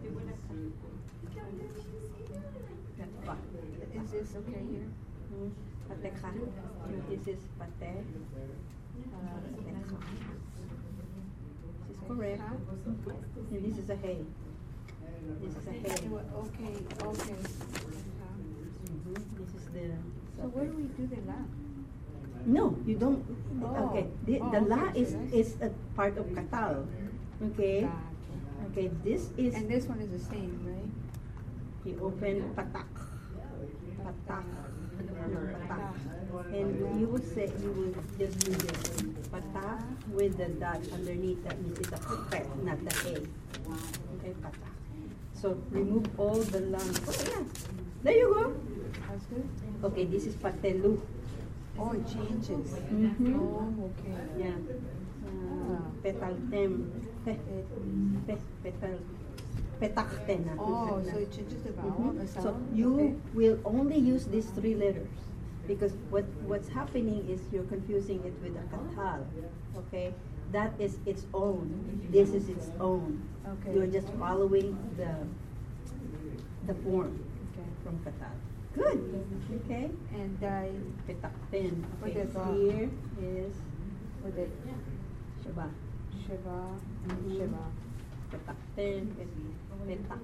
That's pa. is this okay here? Hmm. Pateka. This is pate. Uh, pateka. This is correct. And this is a hay. This is a hay. Okay, okay. Mhm. This is the. So where do we do the la? No, you don't. Oh. Okay, the, Oh, the la okay, is so that's- is a part of katal. Okay. Gotcha. Okay, this is. And this one is the same, right? You open patak. Patak. No, patak. And you will say, you will just do this. Patak with the dot underneath. That means it's a pet, not the a. Okay, patak. So remove all the lungs. Oh yeah. There you go. That's good. Okay, this is patelu. Oh, it changes. Mhm. Oh, okay. Yeah. Uh, petaltem. Pe, pe, petal. Petakten. ah. Oh, so it changes the vowel, Mhm. the So sound? you Okay. will only use these three letters because what what's happening is you're confusing it with a katal. Okay, that is its own. This is its own. Okay. You're just following the the form Okay. from katal. Good. Okay. And I, Petakten. With Okay. the dot. Here is with the shaba. Shiva, Mhm. Shiva. Petakten. Petak.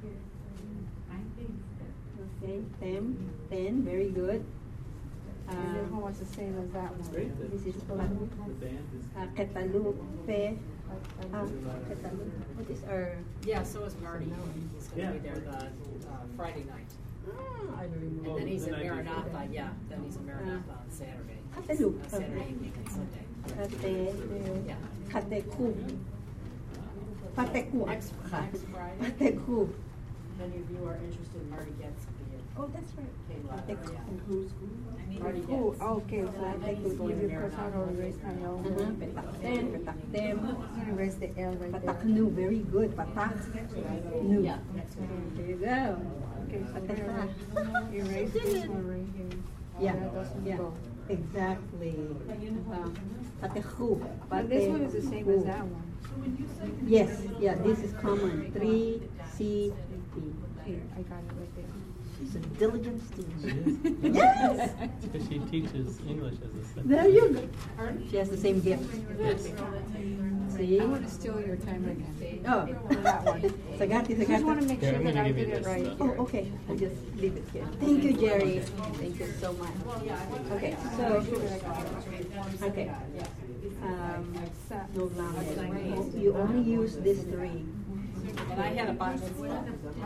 Okay. Tem. Ten. Very good. And this Uh, one was the same as that one. Great that This is the pat- band is. uh, Ketalupe. Uh, Ketalupe. What is our Yeah, so is Marty. He's gonna be Yeah. there the uh, Friday night. Ah, I remember. And then he's in then I do Maranatha, yeah, then he's in Maranatha on Saturday. Katelu. Uh, Saturday evening and Sunday. Kate, Yeah. Kateku. Pateku. Next, next Friday, Pateku. if any of you are interested, Marty Getz will be Oh, that's right. came last, Pateku. yeah. Marty Oh, Getz. okay, so I think we give you personal raise my own. Uh-huh. Petakten, petaktem. I'm gonna raise the L right there. Pataknu, very good. Patak. Nu. Yeah, next week. There you go. Okay, so I'm Patak. gonna erase this one right here. Yeah, That doesn't yeah, go. exactly. Uh, Pateku. But this one is the same as that one. Yes, yeah, this is common. Three C P. Here, I got it right there. She's a diligent student. She is? Yes! Because she teaches English as a second. There you go. She has the same gift. See? I wanna steal your time again. Oh, That one. Sagati, I just wanna sagati. make Here, sure I'm that gonna I give you did it this right. stuff. Oh, okay. I'll just leave it here. Thank you, Jerry. Thank you so much. Okay, so, okay. Um, no longer. You only use this three. And I had a bunch of Oh,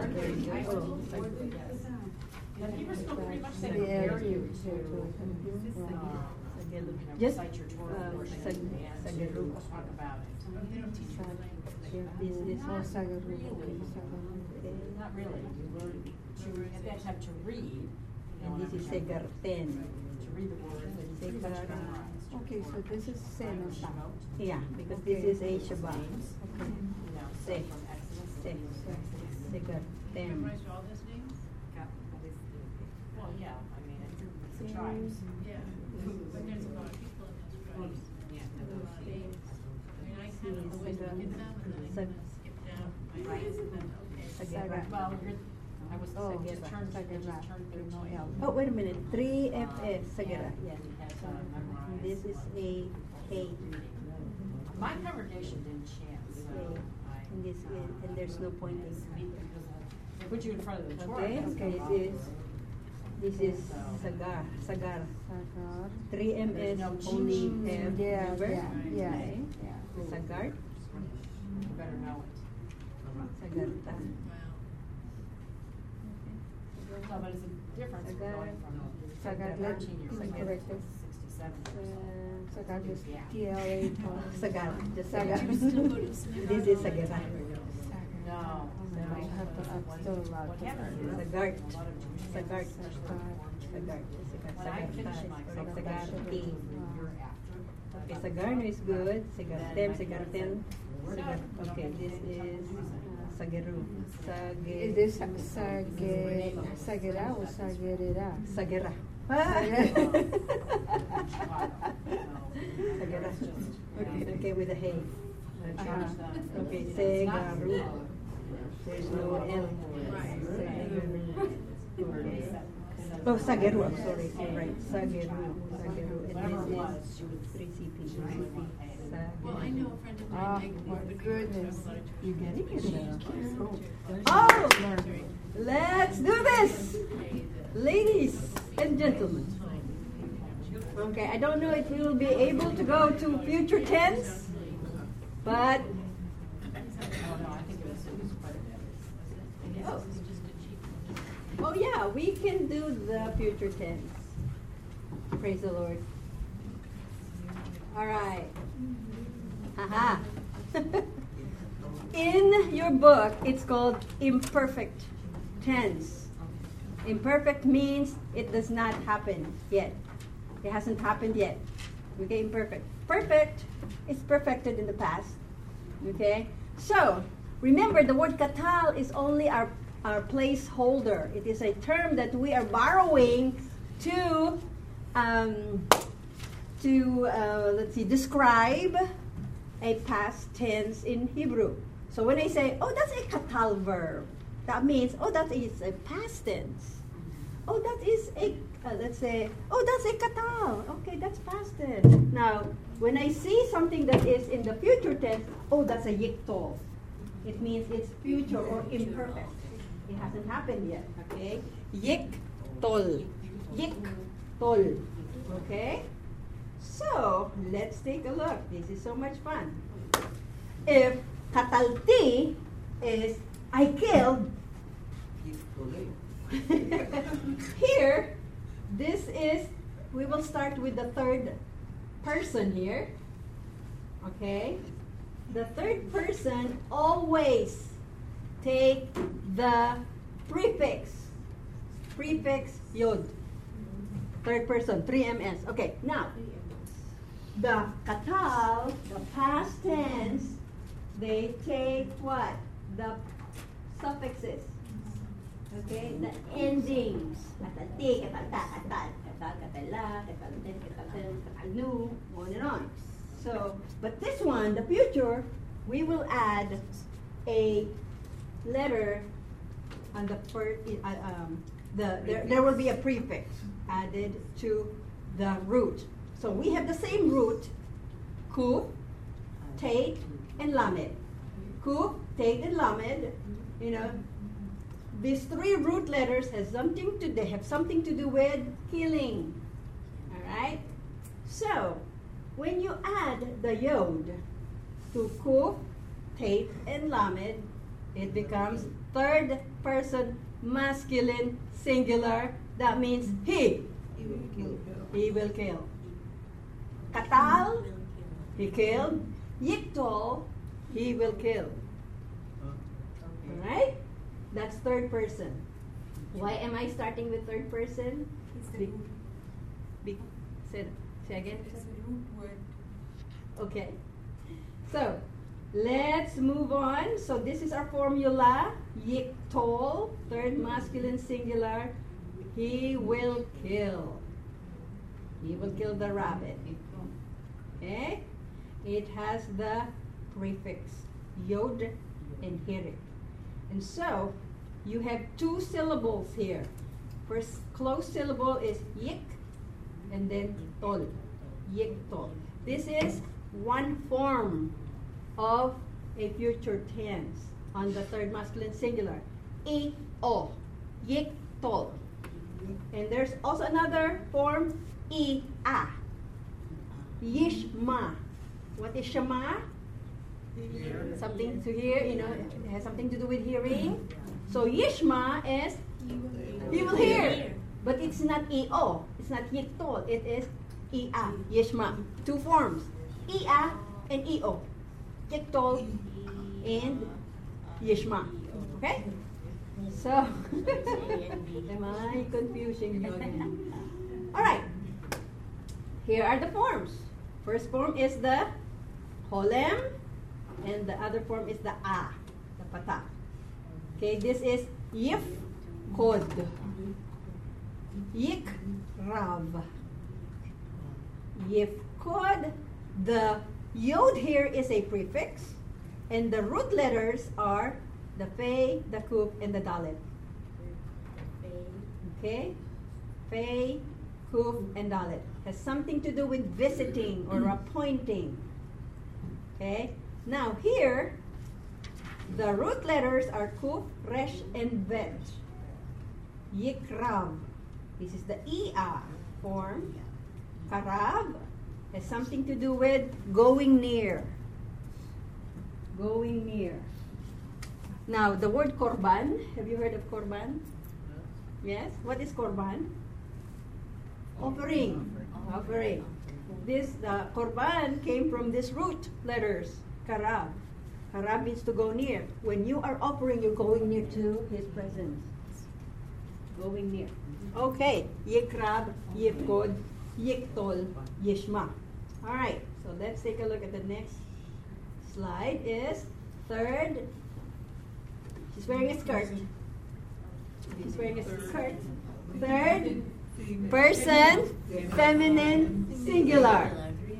The L here, so to- just, recite your Torah uh, portion sag- and Sagaru. talk about it. This is Oh, Sagaru, okay, Sagaru. Not really, you learn to, at that time to read, you know, And this is to Segarten. read the word, and you pretty much memorize. Okay, so this is Senata. Yeah, because this is a Shabbat. Okay. You know, so Se. from Exodus. Se. Segarten. Memorize all those names? Got- what is the- Well, yeah, I mean, it's it's the tribes. Yeah. But there's a lot of people in those tribes. Yeah. A lot of names. I mean, I kind of always look at them and then I kind of skip down my Right. names and then, okay. Saga. Well, you're, I was, Oh, just turned, I just Sagara, turned okay, no thirteen. L. Oh, wait a minute. Three F S, Sagara, Yeah, yeah. you had to memorize. And this is a K. My congregation didn't chant, so I. And this is, and there's no pointing. They put you in front of the Torah. Okay, that's okay, the this is, problem. this is Sagar, Sagar. Sagar. Three M S There's no only G. F, Yeah, remember? yeah, yeah, Okay. yeah. Sagar, You better know it. Sagarta. No, but it's a difference from Sagar. going from Sagar, thirteen years let me old correct to this. sixty-seven Uh, years old. Sagar is Yeah. T L A. Sagar, just Sagar. Sagar. You still go to synagogue? This is Sagara. No. No, I have to, I'm still allowed What to. happened is Sagart. a lot of Jewish Sagart. families, especially Sagar. when I finished my Sagar. congregation, Sagar. which was the year after. Okay, Sagarno is good. Sagartem, Sagarten. Sagar. Okay, this is uh, Sagaru. Is this Sage, Sagera or Sagerera? Sagara. Sagara. Okay, okay, with a hay. Uh-huh. Okay, Segaru. There's no L. Segaru. Okay. Oh, Sagaru, I'm sorry, you're right. Sagaru. Sagaru. And this is three C P. three C P. Well, I know a friend of Ah, mine, Megan, my who's been goodness. a lot of You getting it now? Oh! Oh, let's do this, ladies and gentlemen. Okay, I don't know if we will be able to go to future tense, but oh, oh yeah, we can do the future tense. Praise the Lord. All right. Haha. In your book, it's called imperfect tense. Imperfect means it does not happen yet. It hasn't happened yet. Okay, imperfect. Perfect is perfected in the past. Okay? So, remember the word katal is only our, our placeholder. It is a term that we are borrowing to, um, to uh, let's see, describe a past tense in Hebrew. So when I say, oh, that's a katal verb, that means, oh, that is a past tense. Oh, that is a, uh, let's say, oh, that's a katal. Okay, that's past tense. Now, when I see something that is in the future tense, oh, that's a yiktol. It means it's future or imperfect. It hasn't happened yet, okay? Yiktol. Yiktol. Okay? So, let's take a look. This is so much fun. If katalti is I killed, here, this is, we will start with the third person here. Okay? The third person always take the prefix. Prefix yod. Third person, three M S. Okay, now, the katal, the past tense, they take what? The suffixes. Okay, the endings. Katati, katalta, katal, katal, katala, katalten, katalten, katalnu, on and on. So, but this one, the future, we will add a letter on the first, uh, um, the, there, there will be a prefix added to the root. So we have the same root, kuf, tate, and lamed. Kuf, tate, and lamed, you know, these three root letters has something to, they have something to do with killing. All right? So, when you add the yod to kuf, tate, and lamed, it becomes third person masculine singular. That means he. He will kill. He will kill. Katal, he killed. Yiktol, he will kill. Alright? That's third person. Why am I starting with third person? It's the Be- root. be- say, say again. It's the root word. Okay. So, let's move on. So, this is our formula. Yiktol, third masculine singular. He will kill. He will kill the rabbit. Okay? It has the prefix yod and hirik. And so, you have two syllables here. First closed syllable is yik, and then tol. Yik tol. This is one form of a future tense on the third masculine singular. I o. Yik tol. And there's also another form, I a. Yishma. What is shama? Something to hear, you know, it has something to do with hearing. So Yishma is he will hear. But it's not I o. It's not Yiktol. It is I a. Yishma. Two forms. I a and I o. Yiktol and Yishma. Okay? So, am I confusing you again? Alright. Here are the forms. First form is the holem, and the other form is the a, the pata. Okay, this is yif kod, yik rav, yif kod. The yod here is a prefix, and the root letters are the Fe, the Kuf, and the Dalet. Okay? Fe, Kuf, and Dalet. Has something to do with visiting or appointing. Okay? Now here, the root letters are Kuf, Resh, and Bet. Yikrav. This is the I-A form. Karav has something to do with going near. Going near. Now, the word korban, have you heard of korban? Yes? What is korban? Offering. Offering. This, the korban came from this root letters, karab. Karab means to go near. When you are offering, you're going near to His presence. Going near. Okay. Yikrab, Yifkod, Yiktol, Yishma. All right. So let's take a look at the next slide. Is third. She's wearing a skirt. She's wearing a skirt. Third person, feminine, singular.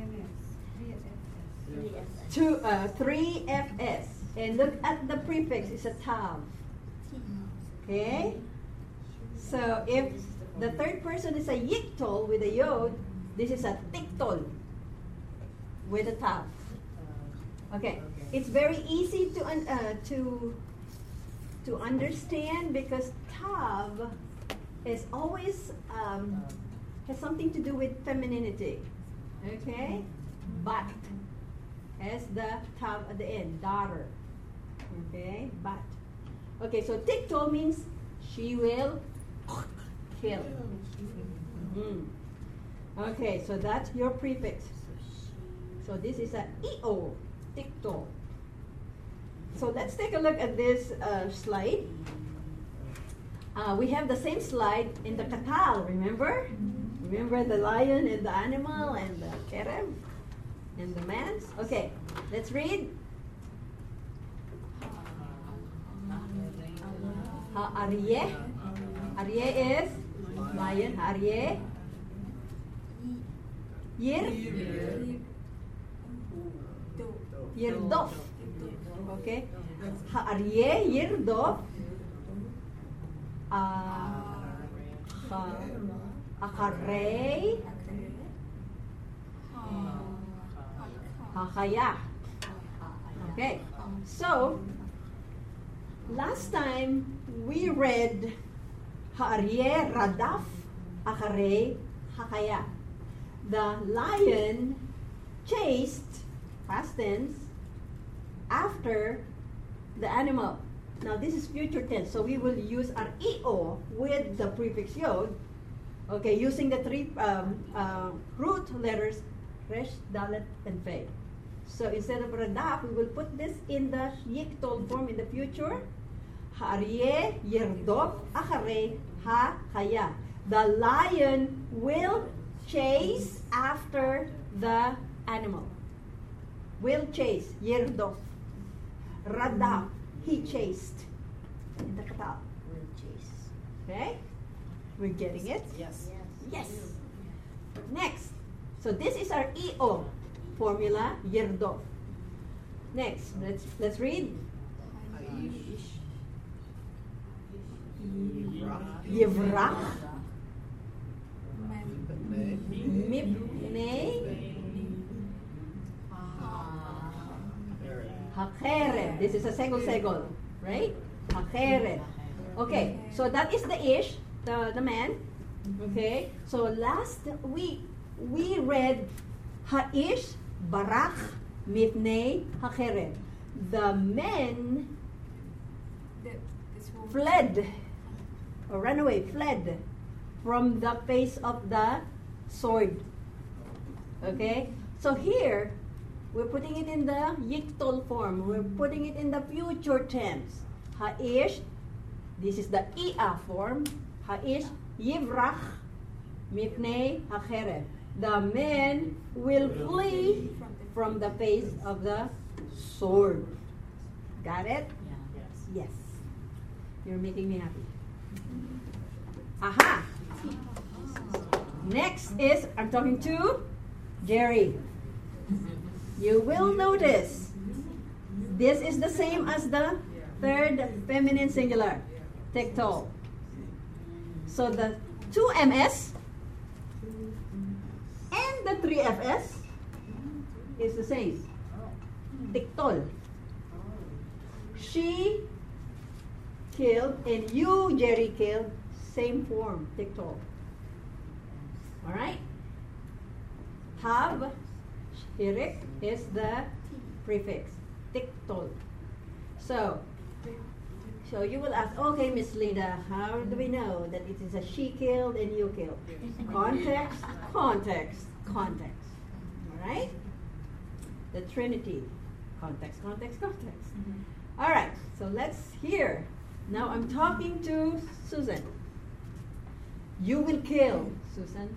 Two, uh, three F S. And look at the prefix. It's a tav. Okay? So if the third person is a yiktol with a yod, this is a tiktol with a tav. Okay. It's very easy to un- uh, to to understand because tav is always um, has something to do with femininity. Okay? Bat has the tav at the end, daughter. Okay? Bat. Okay, so tiktol means she will kill. Mm. Okay, so that's your prefix. So this is a eo, tikto. So let's take a look at this uh, slide. Uh, we have the same slide in the katal, remember? Remember the lion and the animal and the kerem and the man? Okay, let's read. Ha-arye. Arye is lion. Ha-arye. Yir. Yirdof. Okay. Ha-arye yirdof. Ah, Akarei. Hakaya. Okay. So, last time we read Ha'arye Radaf Akarei Hakaya. The lion chased, past tense, after the animal. Now this is future tense, so we will use our eo with the prefix yod. Okay, using the three um, uh, root letters resh, dalet, and fe. So instead of radaf, we will put this in the yiktol form in the future. Ha'arye yirdof acharei ha-chaya. The lion will chase after the animal. Will chase, yirdof. Radaf, he chased. In the katal, will chase. Okay? We're getting it? Yes. Yes. Next. So this is our E O formula, yirdof. Next, let's let's read. Yivrach. Mipnei. Hacherem. This is a segol segol, right? Hacherem. Okay, so that is the ish, the, the man. Okay, so last week we read Ha'ish Barach Mipnei Hacherem. The men fled, or ran away, fled from the face of the sword. Okay, so here we're putting it in the yiktol form. We're putting it in the future tense. Ha'ish, this is the Ia form. Ha'ish Yivrach Mipnei Hacherem. The men will flee from the face of the sword. Got it? Yeah. Yes. You're making me happy. Aha! Next is, I'm talking to Jerry. You will notice this is the same as the third feminine singular, tikto. So the two M S and the three F S is the same, tiktol. She killed and you, Jerry, killed, same form, tiktol. Alright? Have, shirik is the prefix, tiktol. So, so you will ask, okay, Miss Linda, how do we know that it is a she killed and you killed? Context, context, context. Alright? The Trinity. Context, context, context. Mm-hmm. Alright, so let's hear. Now I'm talking to Susan. You will kill, Susan.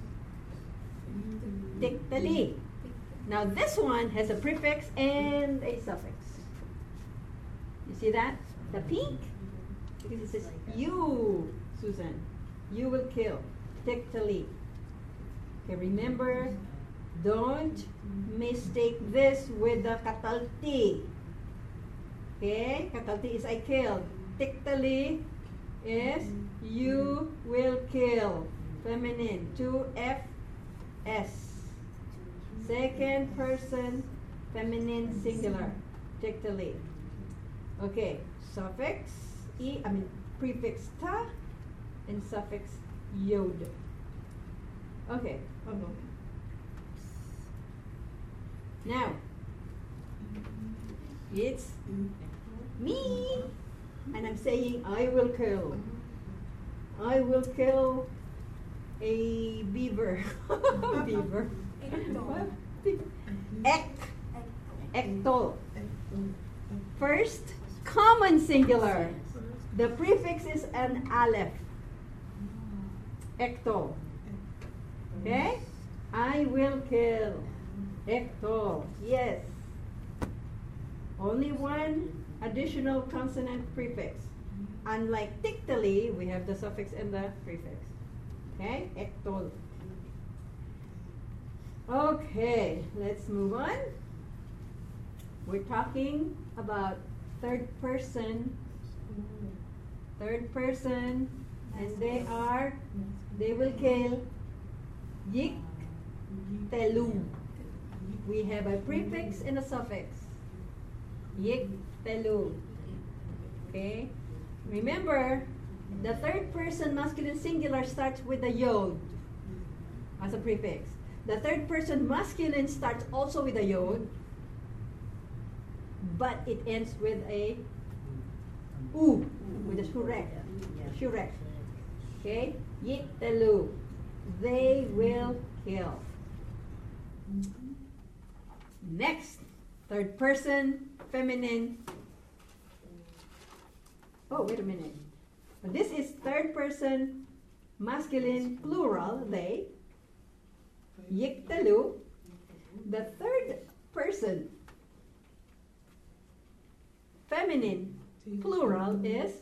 Tiktali. Now this one has a prefix and a suffix. You see that? The pink? Because it says you, Susan. You will kill. Tiktali. Okay, remember, don't mistake this with the katalti. Okay? Katalti is I killed. Tiktali is you will kill. Feminine. Two F S. Second person, feminine singular. Tiktali. Okay. Suffix e, I mean prefix ta, and suffix yod. Okay. Okay. Now, it's me, and I'm saying I will kill. I will kill a beaver. Beaver. What? Ek. Ektol. First, common singular. The prefix is an aleph. Ektol. Okay? I will kill. Ektol. Yes. Only one additional consonant prefix. Unlike tictally, we have the suffix and the prefix. Okay? Ektol. Okay, let's move on. We're talking about third person. Third person, and they are, they will kill yik telu. We have a prefix and a suffix. Yik telu. Okay? Remember, the third person masculine singular starts with a yod as a prefix. The third person masculine starts also with a yod, but it ends with a u, with a shurek. Shurek. Okay? Yik telu. They will kill. Next, third person, feminine. Oh, wait a minute. This is third person, masculine, plural, they. Yik telu. The third person, feminine, plural is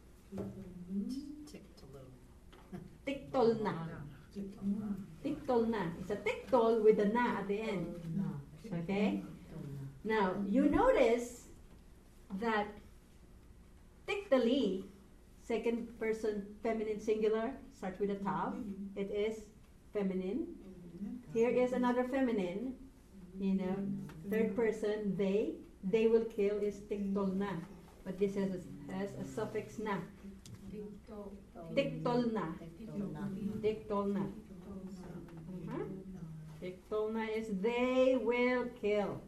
tiktol na. Tiktol na. It's a tiktol with a na at the end. Okay? Now, you notice that tiktali, second person feminine singular, starts with a tav. It is feminine. Here is another feminine. You know, third person, they. They will kill is tiktol na. But this has a, has a suffix na. Tiktol na. Tiktol na. Huh? Tiktol na is they will kill.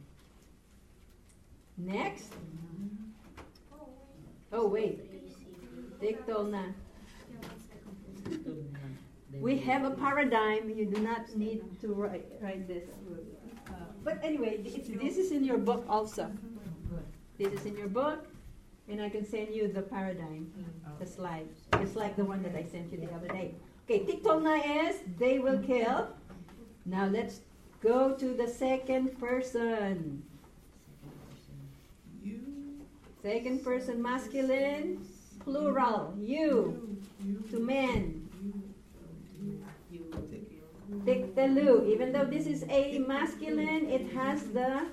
Next. Oh, wait. Tiktol na. We have a paradigm. You do not need to write, write this. Uh, but anyway, it's, this is in your book also. This is in your book, and I can send you the paradigm, the slide, just like the one that I sent you the other day. Okay, tiktol na is they will kill. Now let's go to the second person. You. Second person masculine, plural, you, to men. Tiktelu. Even though this is a masculine, it has the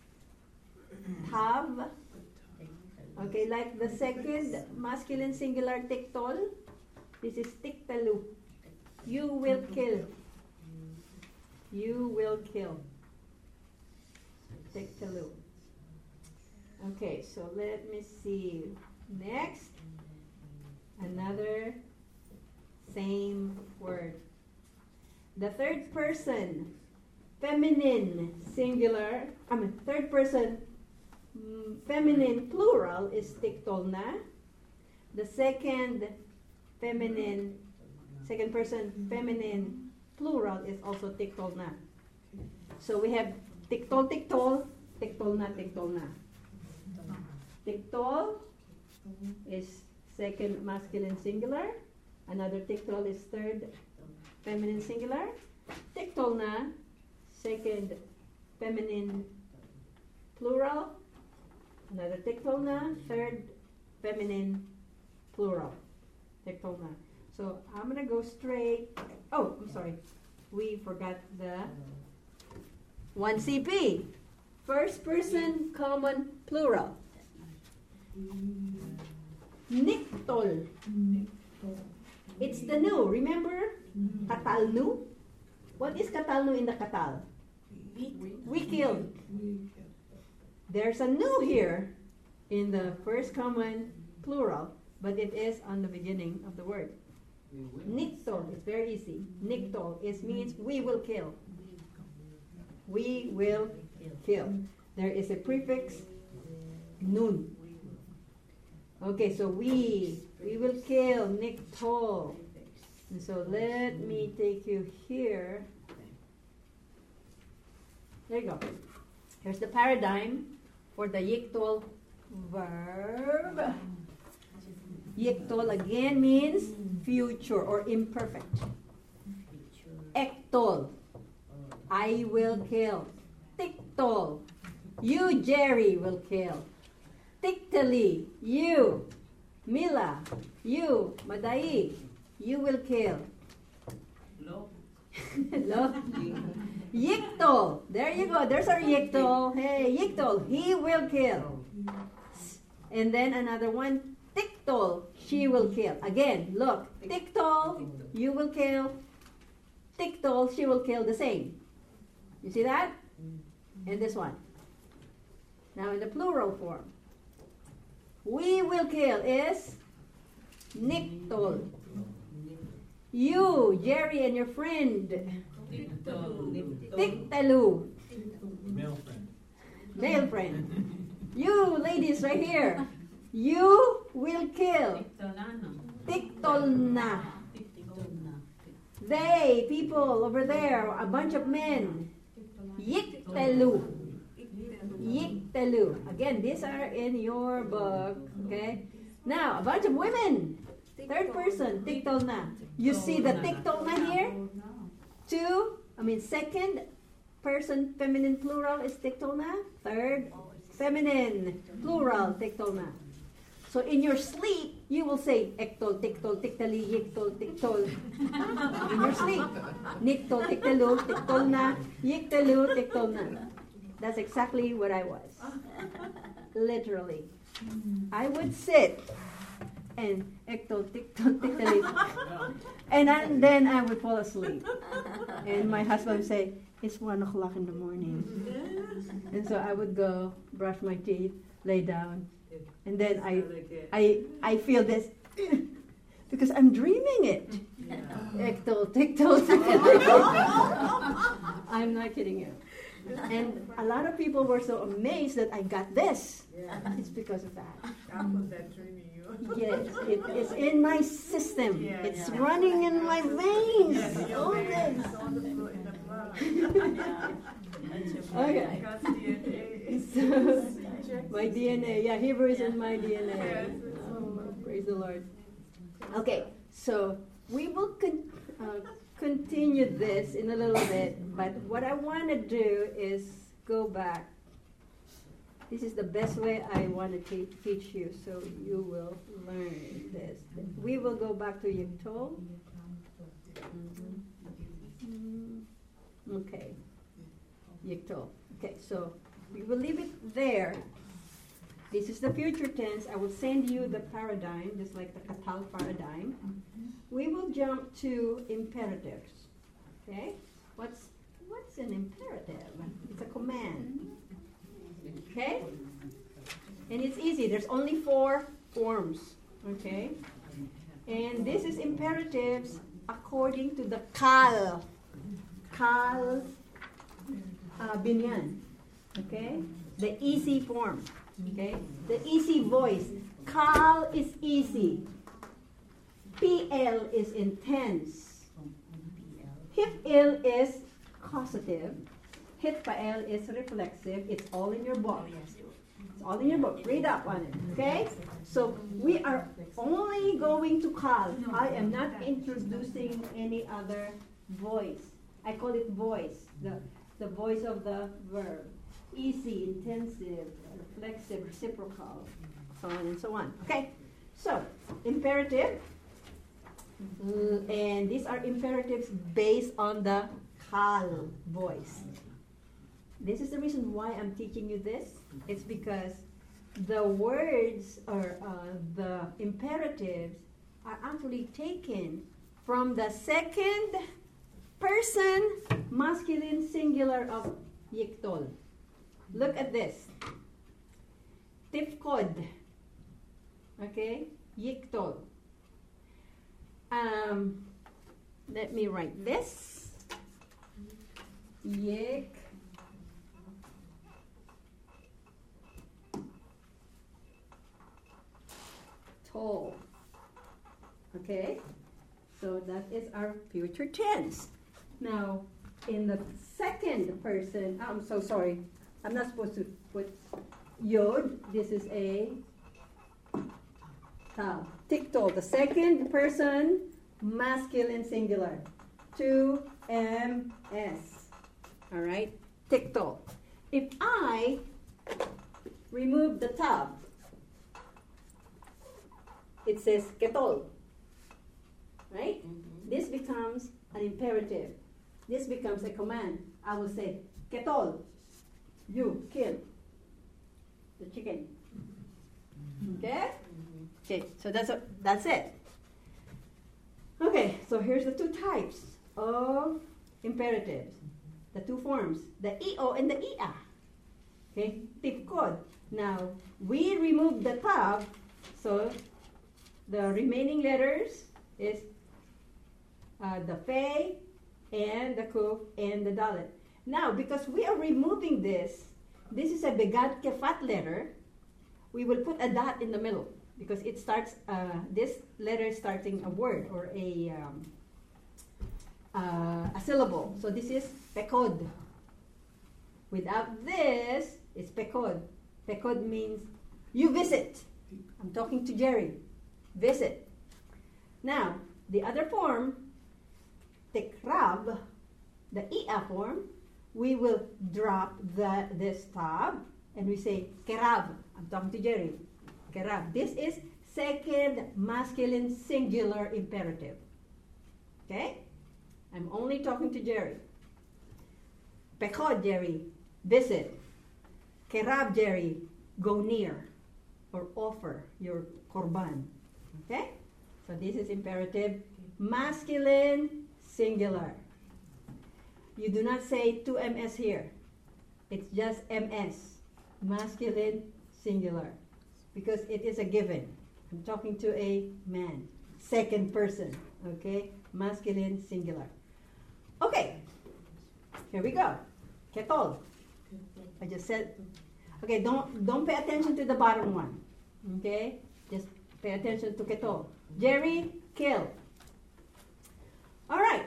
tav. Okay, like the second masculine singular tiktol. This is tiktelu. You will kill. You will kill. Tiktelu. Okay, so let me see. Next, another same word. The third person, feminine, singular, I mean, third person, mm, feminine, plural is tiktol na. The second feminine, second person, feminine, plural is also tiktol na. So we have tiktol, tiktol, tiktol na, tiktol na. Tiktol is second masculine singular. Another tiktol is third feminine singular. Tiktol na, second feminine plural. Another tiktol na, third feminine plural. Tiktol na. So I'm going to go straight. Oh, I'm sorry. We forgot the one C P. First person common plural. Niktol. It's the nu. Remember? Katalnu. What is katalnu in the katal? We, We killed. There's a nu here in the first common plural, but it is on the beginning of the word. Niktol. It's very easy. Niktol. It means we will kill. We will kill. There is a prefix nun. Okay, so we, we will kill Niktol. And so let me take you here. There you go. Here's the paradigm for the Yiktol verb. Yiktol again means future or imperfect. Ektol, I will kill. Tiktol, you, Jerry, will kill. Tiktali, you. Mila, you. Madai, you will kill. Lo. Lo. Yiktol, there you go. There's our Yiktol. Hey, Yiktol, he will kill. And then another one, Tiktol, she will kill. Again, look. Tiktol, you will kill. Tiktol, she will kill, the same. You see that? And this one. Now in the plural form. We will kill is Niktol. You, Jerry, and your friend. Tiktalu. Male friend. Male friend. You, ladies, right here. You will kill. Tiktolna. They, people over there, a bunch of men. Yiktelu. Yiktelu. Again, these are in your book. Okay. Now, a bunch of women. Third person, Tiktolna. You see the Tiktolna here? Two, I mean, second person feminine plural is Tiktolna. Third, feminine plural Tiktolna. So in your sleep, you will say Ektol, Tiktol, Tiktali, Yiktol, Tiktol. In your sleep. Niktol, Tiktalu, Tiktolna, Yiktelu, Tiktolna. That's exactly what I was. Literally. I would sit and Ektol, Tiktol, Tiktali. And I, then I would fall asleep. And my husband would say, it's one o'clock in the morning. And so I would go brush my teeth, lay down. And then I, I, I feel this because I'm dreaming it. Ektol, Tiktol, I'm not kidding you. And a lot of people were so amazed that I got this. It's because of that. God put that dream in you. Yes, it is in my system. Yeah, it's yeah. running in my veins. Yes, in your All veins, this. it's on the blood, in the blood. Okay. God's D N A is So, my D N A, yeah, Hebrew is in my D N A. Yes. Oh, praise the Lord. Okay, so we will con- uh, continue this in a little bit, but what I want to do is go back. This is the best way I want to te- teach you, so you will learn this. We will go back to Yiktol. Mm-hmm. Okay. Yiktol. Okay, so we will leave it there. This is the future tense. I will send you the paradigm, just like the Katal paradigm. We will jump to imperatives. Okay? What's what's an imperative? It's a command. Okay? And it's easy. There's only four forms. Okay? And this is imperatives according to the Kal. Kal uh, Binyan. Okay? The easy form. Okay? The easy voice. Kal is easy. P L is intense. Hip-il is causative. Hit-pa-el is reflexive. It's all in your book. It's all in your book. Read up on it. Okay? So we are only going to Kal. I am not introducing any other voice. I call it voice. The, the voice of the verb. Easy, intensive, reflexive, reciprocal, so on and so on. Okay? So, imperative. And these are imperatives based on the Kal voice. This is the reason why I'm teaching you this. It's because the words or uh, the imperatives are actually taken from the second person masculine singular of Yiktol. Look at this. Tifkod. Okay? Yiktol. Um, let me write this. Yik. tall. Okay? So that is our future tense. Now, in the second person, I'm so sorry. I'm not supposed to put yod. This is a tav. Tiktol, the second person, masculine singular. two M S. All right? Tiktol. If I remove the tav, it says ketol. Right? Mm-hmm. This becomes an imperative. This becomes a command. I will say, ketol, you kill the chicken. Okay? Okay, so that's a, that's it. Okay, so here's the two types of imperatives. The two forms, the io and the ia. Okay, tipkod. Now, we remove the tav, so the remaining letters is uh, the fe and the kuf and the dalet. Now, because we are removing this, this is a begat kefat letter, we will put a dot in the middle because it starts, uh, this letter is starting a word or a, um, uh, a syllable. So this is pekod. Without this, it's pekod. Pekod means you visit. I'm talking to Jerry. Visit. Now, the other form, tekrab, the ia form, we will drop the this tab and we say kerab. I'm talking to Jerry. Kerab. This is second masculine singular imperative. Okay? I'm only talking to Jerry. Pekod, Jerry. Visit. Kerab, Jerry. Go near or offer your korban. Okay? So this is imperative masculine singular. You do not say two M S here. It's just M S, masculine singular, because it is a given. I'm talking to a man, second person, okay? Masculine singular. Okay, here we go. Ketol. I just said, okay, don't, don't pay attention to the bottom one, okay? Just pay attention to ketol. Jerry, kill. All right.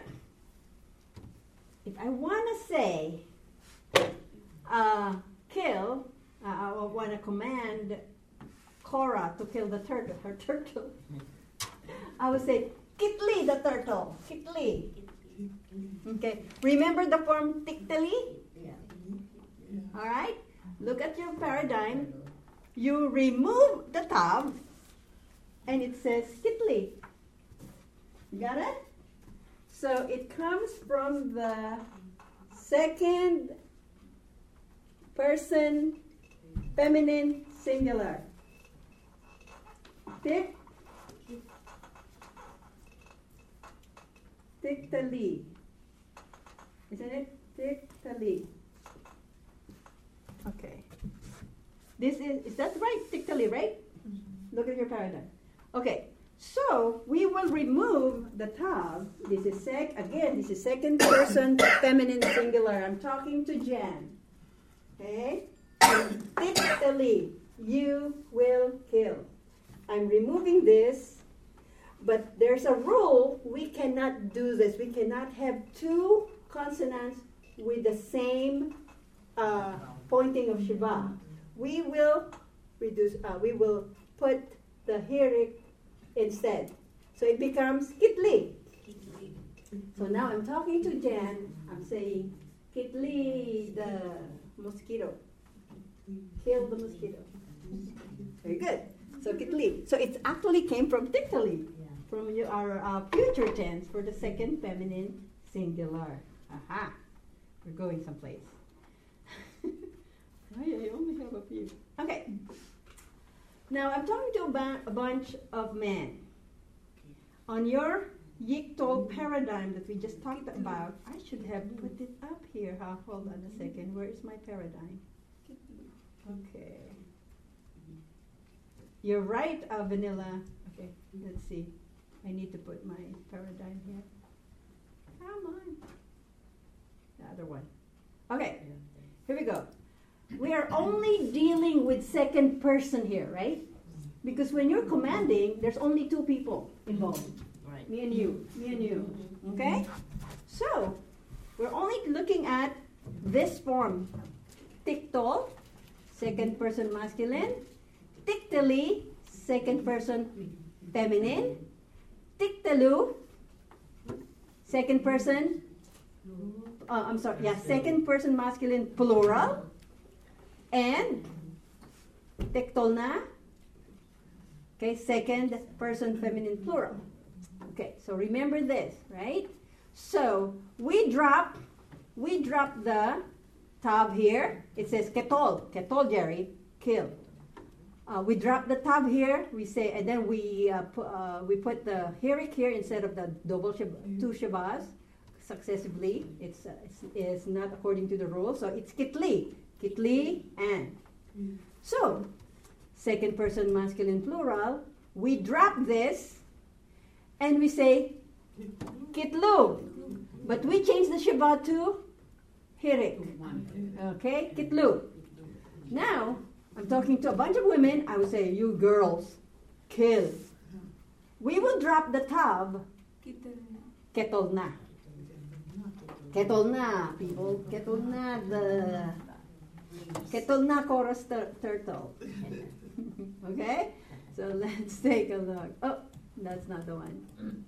If I want to say uh, kill, uh, I want to command Cora to kill the turtle, her turtle, I would say kitli the turtle, kitli. Okay. Remember the form tiktali? All right. Look at your paradigm. You remove the tav, and it says kitli. Got it? So it comes from the second person feminine singular. Tik, tiktali. Isn't it? Tiktali. Okay. This is, is that right? Tiktali, right? Mm-hmm. Look at your paradigm. Okay. So we will remove the tav. This is sec again. This is second person feminine singular. I'm talking to Jan. Okay. Tiktali, you will kill. I'm removing this, but there's a rule. We cannot do this. We cannot have two consonants with the same uh, pointing of Shiva. We will reduce. Uh, we will put the hirik instead. So it becomes kitli. So now I'm talking to Jan. I'm saying kitli the mosquito. Kill the mosquito. Very good. So kitli. So it actually came from tiktali, from your, our uh, future tense for the second feminine singular. Aha. We're going someplace. I only have a few. Okay. Now, I'm talking to a, ba- a bunch of men. On your Yiktol paradigm that we just talked about, I should have put it up here. Huh? Hold on a second. Where is my paradigm? Okay. You're right, uh, Vanilla. Okay, let's see. I need to put my paradigm here. Come on. The other one. Okay, here we go. We are only dealing with second person here, right? Because when you're commanding, there's only two people involved. Right. Me and you. Me and you. Okay? So, we're only looking at this form. Tiktol, second person masculine. Tiktali, second person feminine. Tiktalu, second person, uh, I'm sorry, yeah, second person masculine plural. And Tiktolna, okay, second person feminine plural. Okay, so remember this, right? So we drop, we drop the tab here. It says ketol, ketol Jerry, kill. Uh, we drop the tab here. We say, and then we uh, pu- uh, we put the hirik here instead of the double shab- two shabas successively. It's, uh, it's it's not according to the rules, so it's kitli, kitli, and so second person masculine plural. We drop this, and we say kitlu, but we change the shabbat to hirik. Okay, kitlu. Now, I'm talking to a bunch of women. I would say, you girls, kill. We will drop the tab. Ketol na. Ketol na, people. Ketol na, the... Ketol na chorus tur- turtle. Okay? So let's take a look. Oh, that's not the one.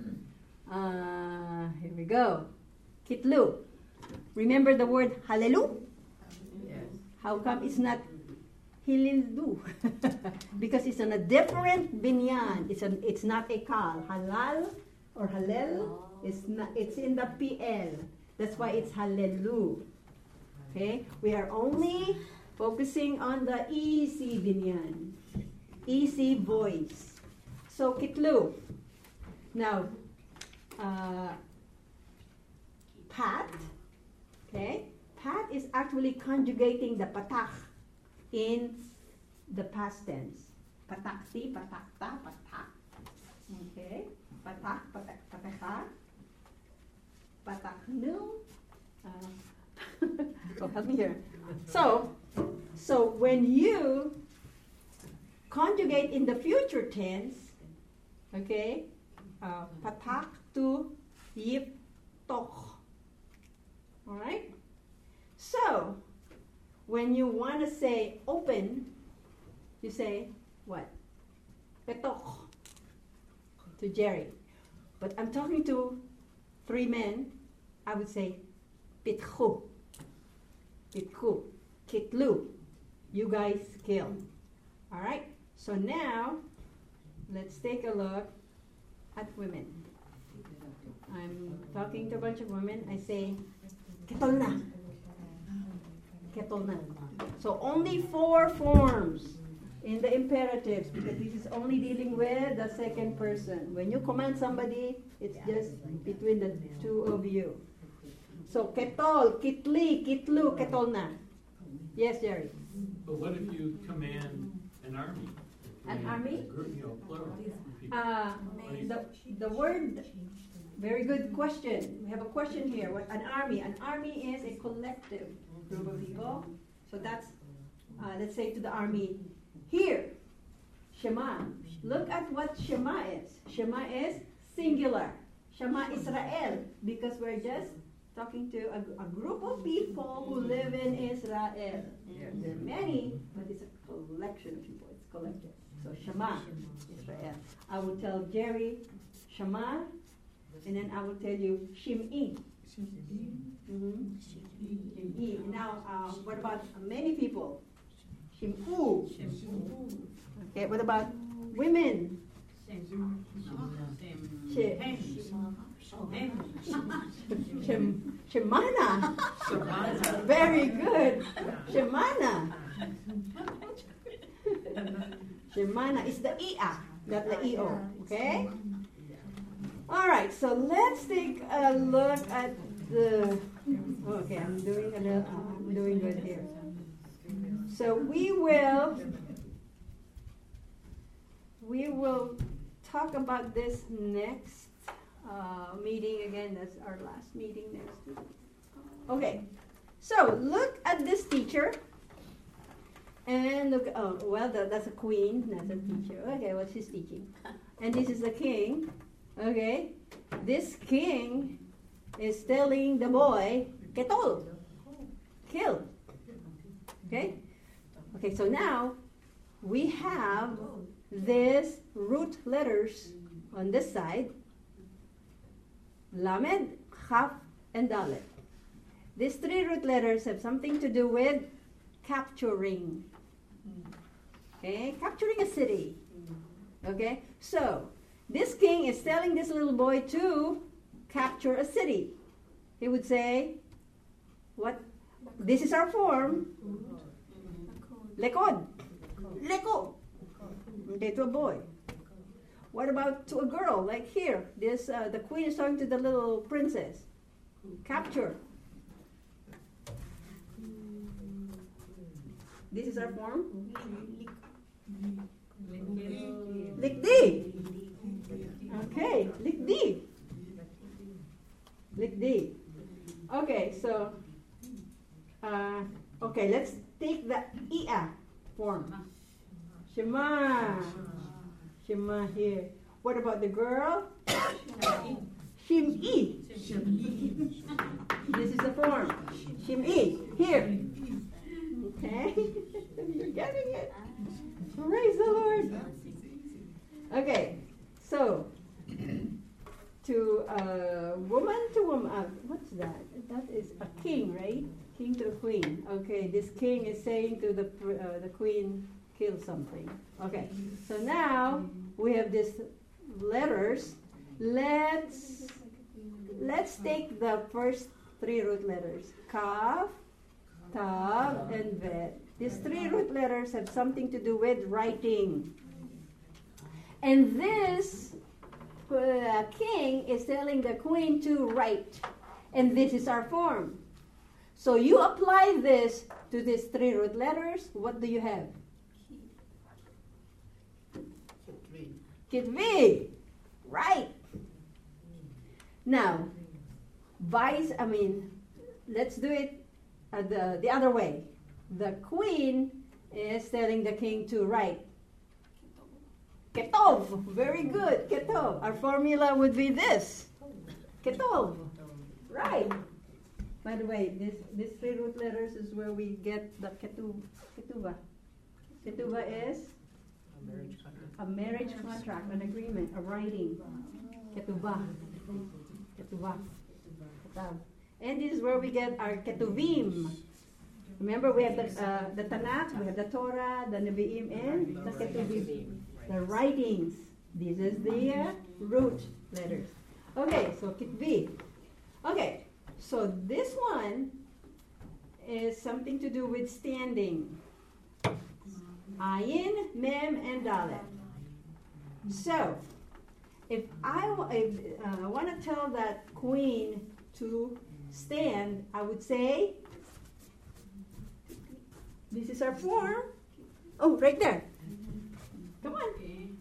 Uh, here we go. Kitlu. Remember the word hallelu? Yes. How come it's not Hilildu? Because it's on a different binyan. It's an, it's not a kal. Halal or halel is not. It's in the P L. That's why it's halelu. Okay, we are only focusing on the E C binyan, E C voice. So kitlu. Now, uh, pat. Okay, pat is actually conjugating the patach in the past tense. Patakti, patakta, patak. Okay. Patak, patak, pataka. Pataknu. Uh, oh, help me here. So, so when you conjugate in the future tense, okay, uh, patak to yip toch. All right. So, when you want to say open, you say what? Petok to Jerry. But I'm talking to three men. I would say pitchu, pitchu, kitlu. You guys kill. All right. So now, let's take a look at women. I'm talking to a bunch of women. I say kitol na. Ketol na. So only four forms in the imperatives, because this is only dealing with the second person. When you command somebody, it's just between the two of you. So ketol, kitli, kitlu, ketol na. Yes, Jerry. But what if you command an army? An Command army? a group, you know, plural. people. Uh, the, the word, very good question. We have a question here. What an army? An army is a collective group of people. So that's, uh, let's say to the army, here, Shema. Look at what Shema is. Shema is singular. Shema Israel, because we're just talking to a, a group of people who live in Israel. There are many, but it's a collection of people. It's collective. So Shema Israel. I will tell Jerry Shema, and then I will tell you Shim'i. Mm-hmm. Shim'i. Now, uh, what about many people? Shim'u. Okay, what about women? Shim. Shem, Shemana. Very good. Shemana. Shemana is the I-A, not the E O. Okay? All right, so let's take a look at the. Okay, I'm doing a little, uh, I'm doing good here. So we will we will talk about this next uh, meeting again. That's our last meeting next week. Okay, so look at this teacher, and look. Oh, well, that, that's a queen. That's a teacher. Okay, what she's teaching. And this is the king. Okay? This king is telling the boy, Ketol, kill. Okay? Okay, so now we have these root letters on this side, Lamed, Chaf, and Dalet. These three root letters have something to do with capturing. Okay, capturing a city. Okay, so this king is telling this little boy to capture a city. He would say, what? This is our form. Lekod. Leko. Okay, to a boy. What about to a girl? Like here, this uh, the queen is talking to the little princess. Capture. This is our form. Likdi. Okay, likdi. Likdi. Okay, so uh, okay, let's take the ia form. Shema. Shema here. What about the girl? Shim'i. This is the form. Shim'i. Here. Okay. You're getting it. Praise the Lord. Okay. So, to a woman to woman. Uh, what's that? That is a king, right? King to a queen. Okay. This king is saying to the uh, the queen, kill something. Okay. So now we have these letters. Let's let's take the first three root letters. Kaf, Tav, and Vet. These three root letters have something to do with writing. And this uh, king is telling the queen to write. And this is our form. So you apply this to these three root letters. What do you have? Kitvi. Right. Now, vice, I mean, let's do it uh, the, the other way. The queen is telling the king to write. Ketov. Very good. Ketov. Our formula would be this. Ketov. Right. By the way, this these three root letters is where we get the ketuv, ketuva. Ketuva is a marriage contract, an agreement, a writing. Ketubah. Ketubah. Ketab. And this is where we get our ketuvim. Remember, we have the, uh, the Tanakh, we have the Torah, the Nevi'im, and the ketuvim. The writings. This is the uh, root letters. Okay, so ketvi. Okay, so this one is something to do with standing. Ayin, Mem, and Dalet. So, if I if, uh, want to tell that queen to stand, I would say, this is our form. Oh, right there. Come on.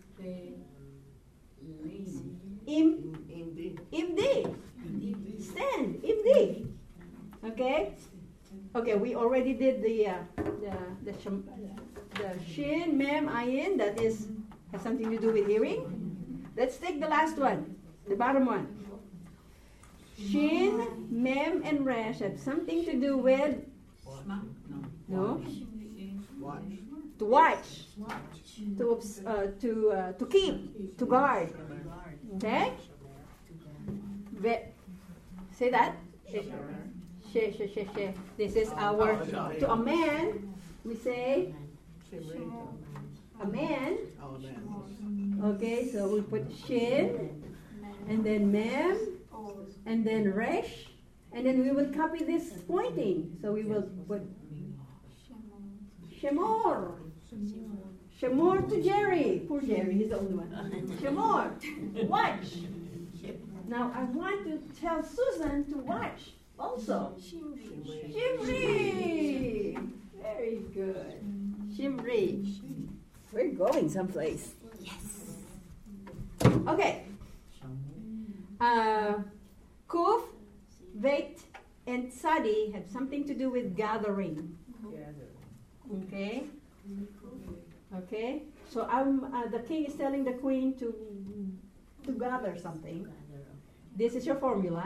Im, imdi. Stand, imdi. Okay? Okay, we already did the uh, the the, shum, the shin, mem, ayin. That is has something to do with hearing. Let's take the last one, the bottom one. Shin, mem, and resh have something to do with no. To watch. To uh, to uh, to keep, to guard. Okay. Ve- say that. She, she, she, she. This is our, to a man, we say, a man. Okay, so we put shin, and then mem, and then resh, and then we will copy this pointing. So we will put shemor. Shemor to Jerry. Poor Jerry, he's the only one. Shemor. Watch. Now I want to tell Susan to watch also. Shimri. Very good. Shimri. We're going someplace. Yes. Okay. Uh, Kuf, Veit, and Sadi have something to do with gathering. Okay. Okay. So I'm, uh, the king is telling the queen to to gather something. This is your formula.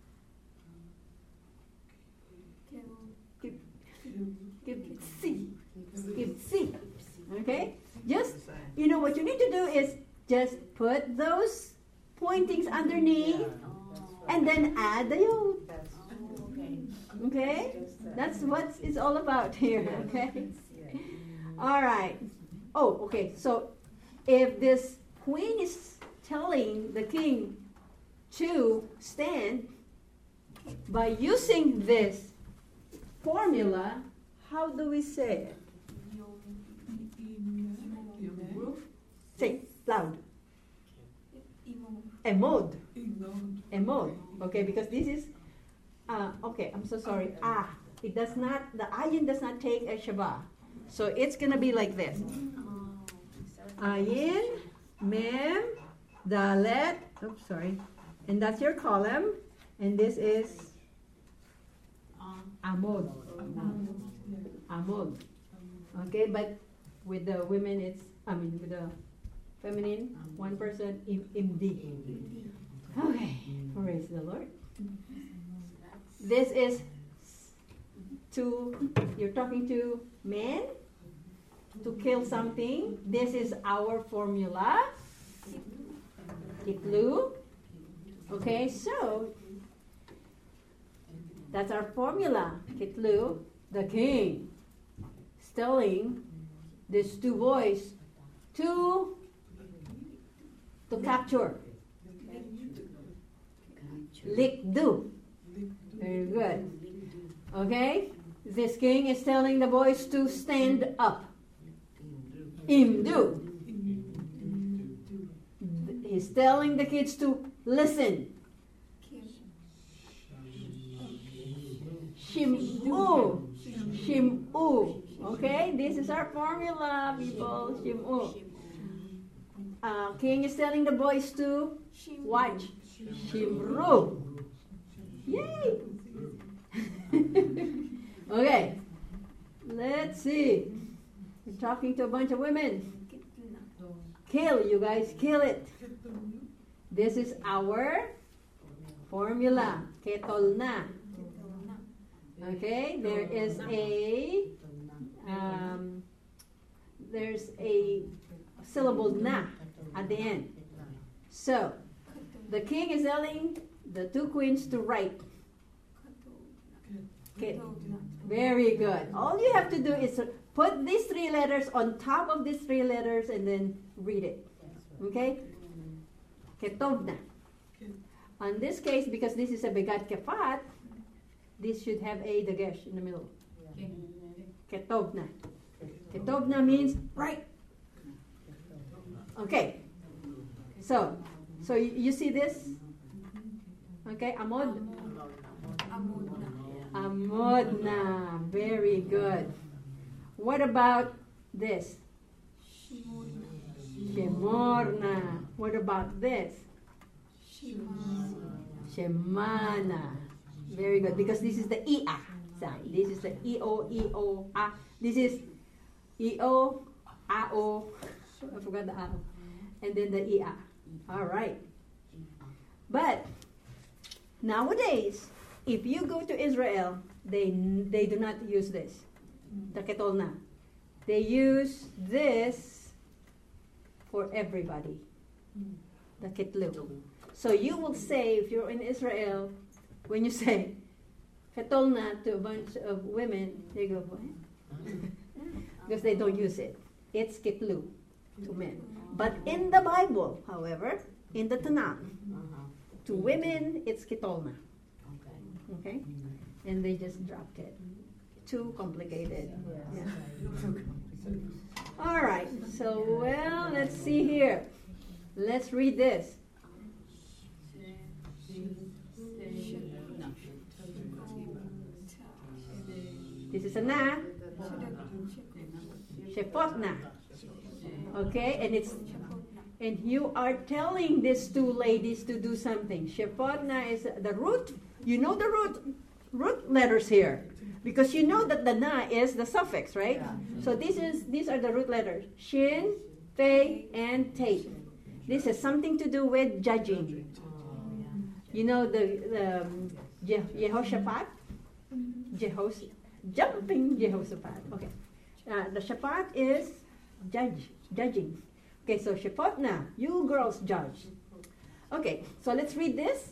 Keep, keep C. Keep C. Okay? Just, you know, what you need to do is just put those pointings underneath and then add the yod. Okay? That's what it's all about here. Okay? All right. Oh, okay. So if this queen is telling the king to stand, by using this formula, how do we say it? Say loud. Emod. Emod. Okay, because this is, uh, okay, I'm so sorry. Ah, it does not, the ayin does not take a shabah. So it's going to be like this. Ayin, mem, dalet, oops, sorry. And that's your column. And this is amod. Amod. Okay, but with the women it's, I mean with the feminine, one person, im, imdi. Okay, praise the Lord. This is to, you're talking to men to kill something. This is our formula. Kitlu. Okay, so that's our formula. Kitlu, the king, is telling these two boys to to capture. Likdu. Very good. Okay, this king is telling the boys to stand up. Imdu. He's telling the kids to listen. Shimu. Shimu. Okay, this is our formula, people. Shimu. Uh, king is telling the boys to watch. Shimru. Yay! Okay, let's see. We're talking to a bunch of women. Kill, you guys, kill it. This is our formula. Ketolna. Okay, there is a um, there's a syllable na at the end. So the king is telling the two queens to write. Okay, very good. All you have to do is put these three letters on top of these three letters and then read it. Okay? Ketovna. On this case, because this is a begat kefat, this should have a dagesh in the middle. Ketovna. Ketovna means right. Okay. So, so you, you see this? Okay, amod. Amodna. Very good. What about this? Shemorna. What about this? Shemana. Very good. Because this is the I-A sound. This is the I-O, I-O, A. This is I-O, A-O. I forgot the A-O. And then the I-A. All right. But nowadays, if you go to Israel, they they do not use this. The ketolna. They use this for everybody. The ketlu. So you will say, if you're in Israel, when you say ketolna to a bunch of women, they go, what? Because they don't use it. It's ketlu to men. But in the Bible, however, in the Tanakh, to women, it's ketolna. Okay? And they just dropped it. Too complicated. Yeah. All right. So, well, let's see here. Let's read this. This is a na. Shepotna. Okay, and it's and you are telling these two ladies to do something. Shepotna is the root. You know the root root letters here. Because you know that the na is the suffix, right? Yeah. So this is these are the root letters. Shin, Pay and take. This has something to do with judging. You know the, the um, Je- Jehoshaphat? Jehos- jumping Jehoshaphat. Okay. Uh, the Shaphat is judge, judging. Okay, so Shephatna, you girls judge. Okay, so let's read this.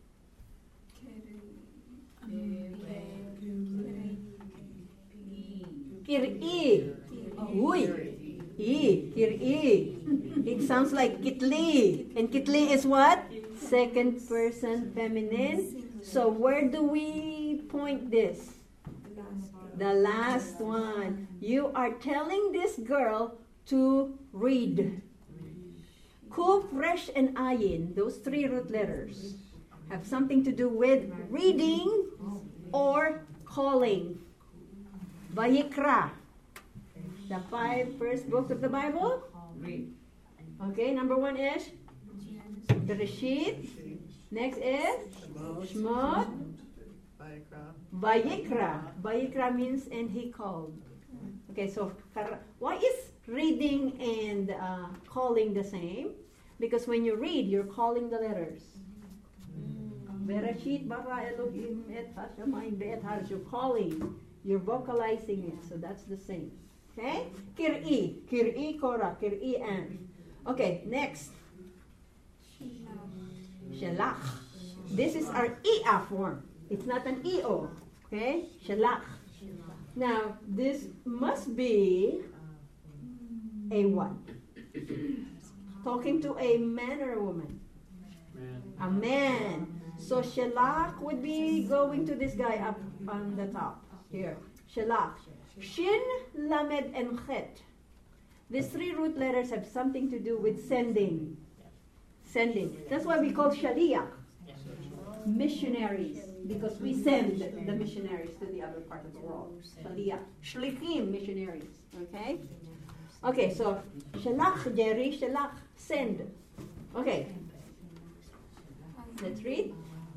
Kir'i. Uy. I. Kir'i. It sounds like kitli. And kitli is what? Second person feminine. So where do we point this? The last one. You are telling this girl to read. Kuf, Resh, and Ayin, those three root letters, have something to do with reading or calling. Vayikra, the five first books of the Bible. Okay, number one is Bereshit. Next is Shemot. Vayikra. Vayikra means and he called. Okay, so why is reading and uh, calling the same? Because when you read, you're calling the letters. Bereshit bara Elohim et hashamayim ve'et haaretz. You're calling. You're vocalizing it. So that's the same. Okay? Kir'i. Kir'i Korah. Kir'i An. Okay, next. Shelach. This is our I'ah form. It's not an E O. Okay? Shelach. Now, this must be a what? Talking to a man or a woman? Man. A man. So Shelach would be going to this guy up on the top. Here. Shelach. Shin, Lamed, and Chet. These three root letters have something to do with sending. Sending. That's why we call Shaliach missionaries. Because we send the missionaries to the other part of the world. Shaliach. Shlichim, missionaries. Okay? Okay, so Shalach, Jerry, Shalach, send. Okay. Let's read.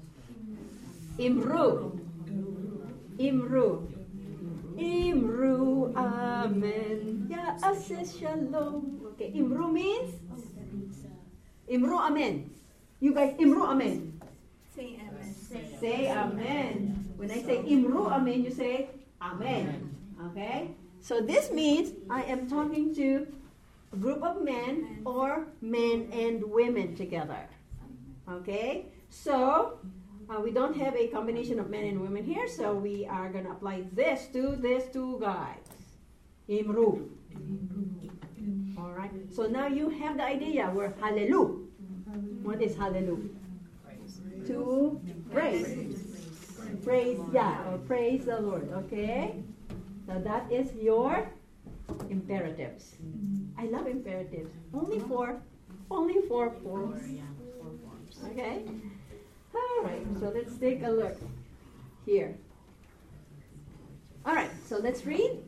Imru. Imru. Imru, amen. Ya'aseh shalom. Okay, Imru means? Imru, amen. You guys, Imru, amen. Say amen. Say amen. When I say Imru, amen, you say amen. Okay? So this means I am talking to a group of men or men and women together. Okay? So uh, we don't have a combination of men and women here, so we are going to apply this to these two guys. Imru. All right? So now you have the idea. We're hallelujah. What is hallelujah? To praise. Praise Yah or praise the Lord. Okay? So that is your imperatives. I love imperatives. Only four. Only four forms. Okay? All right. So let's take a look here. All right. So let's read.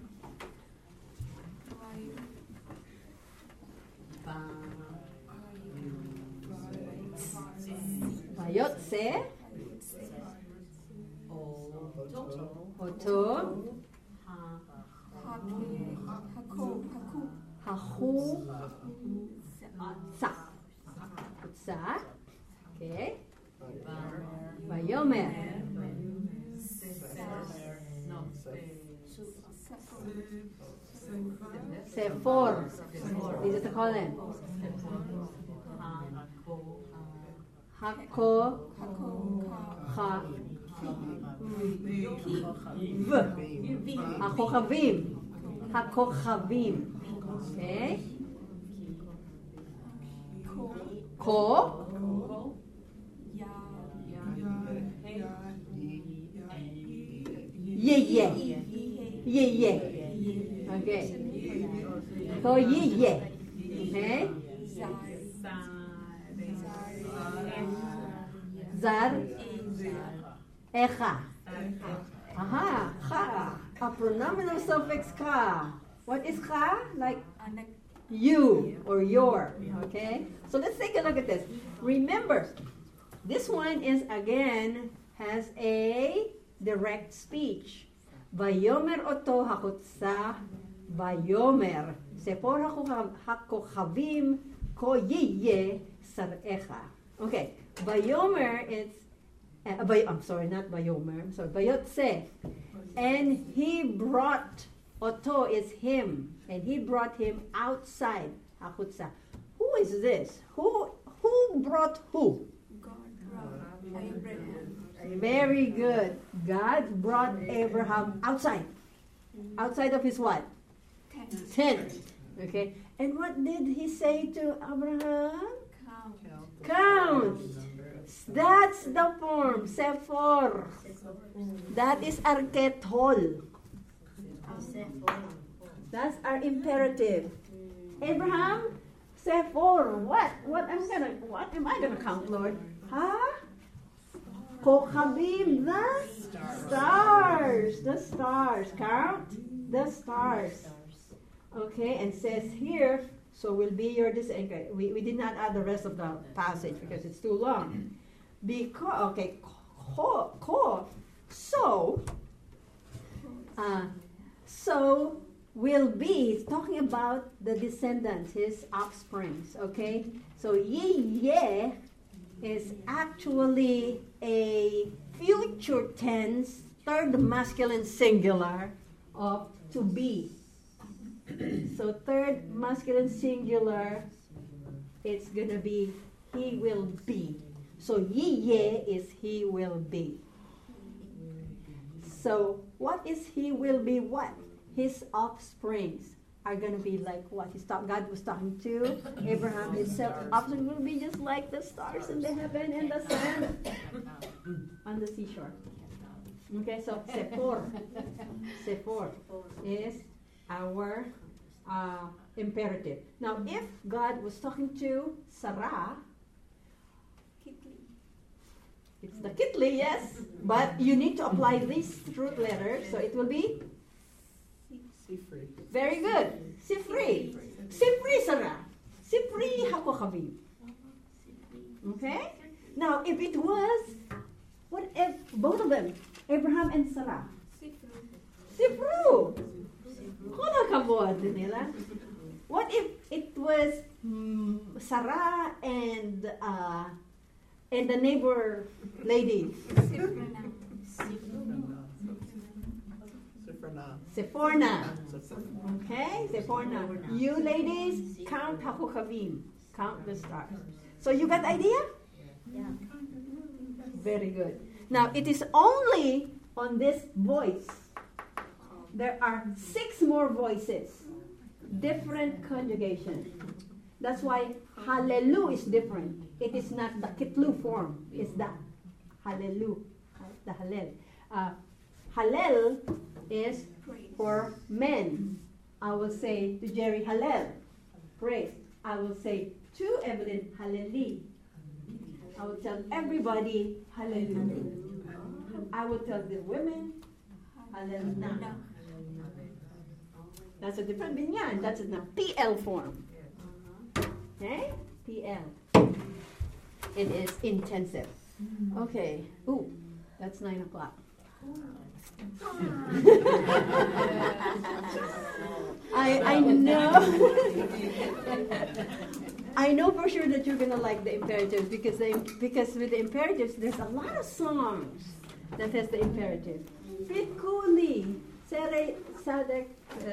Vayotse. Oto. Hahu. Sa. Sa. Okay. Vayomer. Sefor. These are the column. Hako. Ha. V. Hakochavim. Hakochavim. Okay. Ko. Ye ye. Ye ye. Okay. Ko ye ye. Okay. Zar. Echa. Aha. Cha. A pronominal suffix ka. What is ka? Like you or your. Okay. So let's take a look at this. Remember, this one is again has a direct speech. Vayomer oto hakutsa Vayomer, Sepor hakochavim ko yiye sarecha. Okay, Vayomer is, uh, Vay- I'm sorry, not Vayomer, sorry, Vayotse. And he brought, Oto is him, and he brought him outside, Hakutsa. Who is this? Who who brought who? God brought Abraham. Very good. God brought Abraham outside. Outside of his what? Tent. Tent. Okay. And what did he say to Abraham? Count. Count. That's the form. Sephor. That is arketol. That's our imperative. Abraham, Sephor. What? What am I gonna? What am I gonna count, Lord? Huh? Kochavim, the stars. The stars. Count the stars. Okay, and says here, so will be your dis. Okay, we, we did not add the rest of the passage because it's too long. Because okay, ko, ko, so uh, so will be. It's talking about the descendants, his offsprings. Okay, so ye is actually a future tense, third masculine singular of to be. So third masculine singular, it's gonna be he will be. So yiye is he will be. So what is he will be what? His offsprings are gonna be like what? He's talk, God was talking to Abraham. His offspring will be just like the stars in the heaven and the sand on the seashore. Okay, so Sephor, Sephor is our uh, imperative. Now, if God was talking to Sarah, it's the kitli, yes, but you need to apply these root letters, so it will be Sifri. very good. Sifri, Sifri Sarah, Sifri hakochavim. Okay. Now, if it was, what if both of them, Abraham and Sarah? Sifru. Kula kabod nila. What if it was mm, Sarah and uh, and the neighbor lady? Sifrana. Sephorna. Okay, Sephorna. You ladies, count hakochavim. Count the stars. So you got the idea? Yeah. Very good. Now, it is only on this voice. There are six more voices. Different conjugation. That's why hallelu is different. It is not the kitlu form. It's the hallelu. The hallel. Uh, hallel is for men. I will say to Jerry, hallel. Praise. I will say to Evelyn, halleli. I will tell everybody, hallelujah. I will tell the women, hallelujah. That's a different binyan. That's in the P L form. Okay? P L. It is intensive. Okay. Ooh, that's nine o'clock. I I know. I know for sure that you're gonna like the imperatives because they, because with the imperatives there's a lot of songs that has the imperative. Pitkuli, sere sadek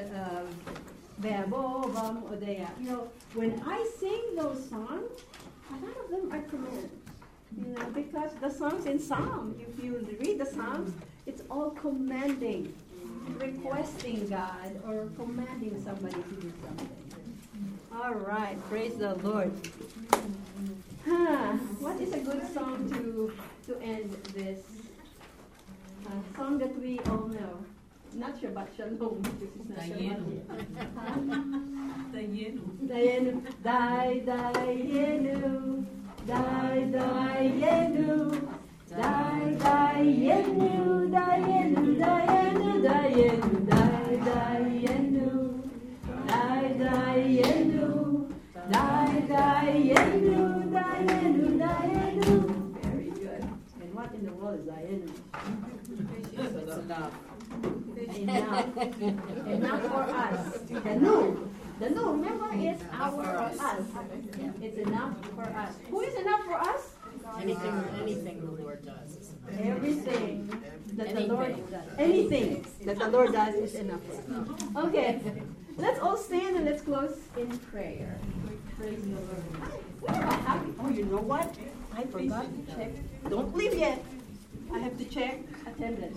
bebo bam odeya. You know, when I sing those songs, a lot of them are commands. You know, because the songs in Psalm, if you read the Psalms, it's all commanding, requesting God or commanding somebody to do something. All right, praise the Lord. Huh. What is a good song to to end this? A song that we all know. Not sure about Shalom, because it's not Shalom. Dayenu. Dayenu. Day, Dayenu. Day, Dayenu. Day, Dayenu. Dayenu, Dayenu, Dayenu. Day, Dayenu. Day, Dayenu. Day, Dayenu. Dayenu, Dayenu. Very good. And what in the world is Dayenu? It's enough. enough. Enough for us. The noon. The noon, remember, is our us. It's enough for us. Who is enough for us? Anything, anything the Lord does is enough. Everything that the Anything. Lord does. Anything that the Lord does is enough for us. Okay. Let's all stand and let's close in prayer. Praise the Lord. Oh, you know what? I forgot to check. Don't leave yet. I have to check attendance.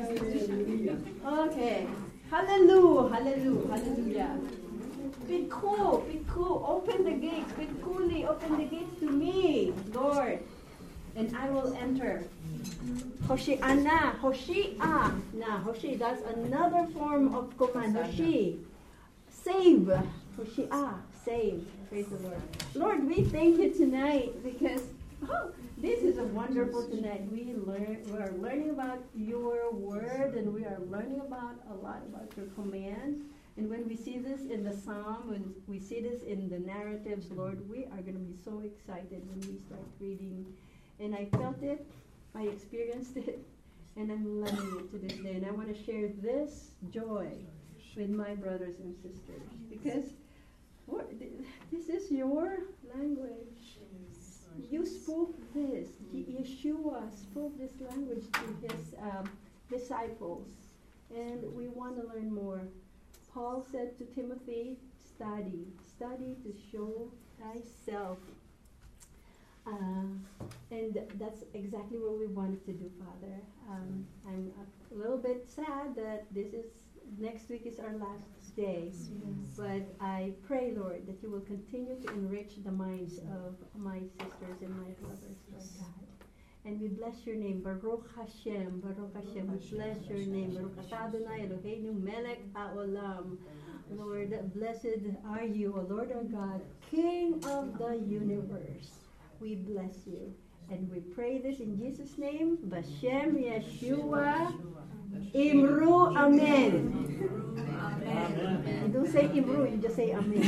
Okay. Hallelujah. Hallelujah. Hallelujah. Be cool. Be cool. Open the gates. Be coolly. Open the gates to me, Lord. And I will enter. Hoshi'ana. Hoshi'a. Now, Hoshi, that's another form of command. Hoshi. Save. Hoshi'a. Save. Praise the Lord. Lord, we thank you tonight because oh, this is a wonderful tonight. We learn we are learning about your word and we are learning about a lot about your commands. And when we see this in the psalm, when we see this in the narratives, Lord, we are going to be so excited when we start reading. And I felt it, I experienced it, and I'm loving it to this day. And I want to share this joy with my brothers and sisters because what, this is your language. You spoke this. Yeshua spoke this language to his um, disciples, and we want to learn more. Paul said to Timothy, study, study to show thyself. Uh, and that's exactly what we wanted to do, Father. Um, I'm a little bit sad that this is, next week is our last day. Yes. But I pray, Lord, that you will continue to enrich the minds of my sisters and my brothers, Lord God. And we bless your name, Baruch Hashem, Baruch Hashem. We bless your name, Baruch Adonai Eloheinu Melech HaOlam. Lord, blessed are you, O Lord our God, King of the universe. We bless you. And we pray this in Jesus' name, Bashem Yeshua, Imru, Amen. Amen. You don't say Imru, you just say Amen.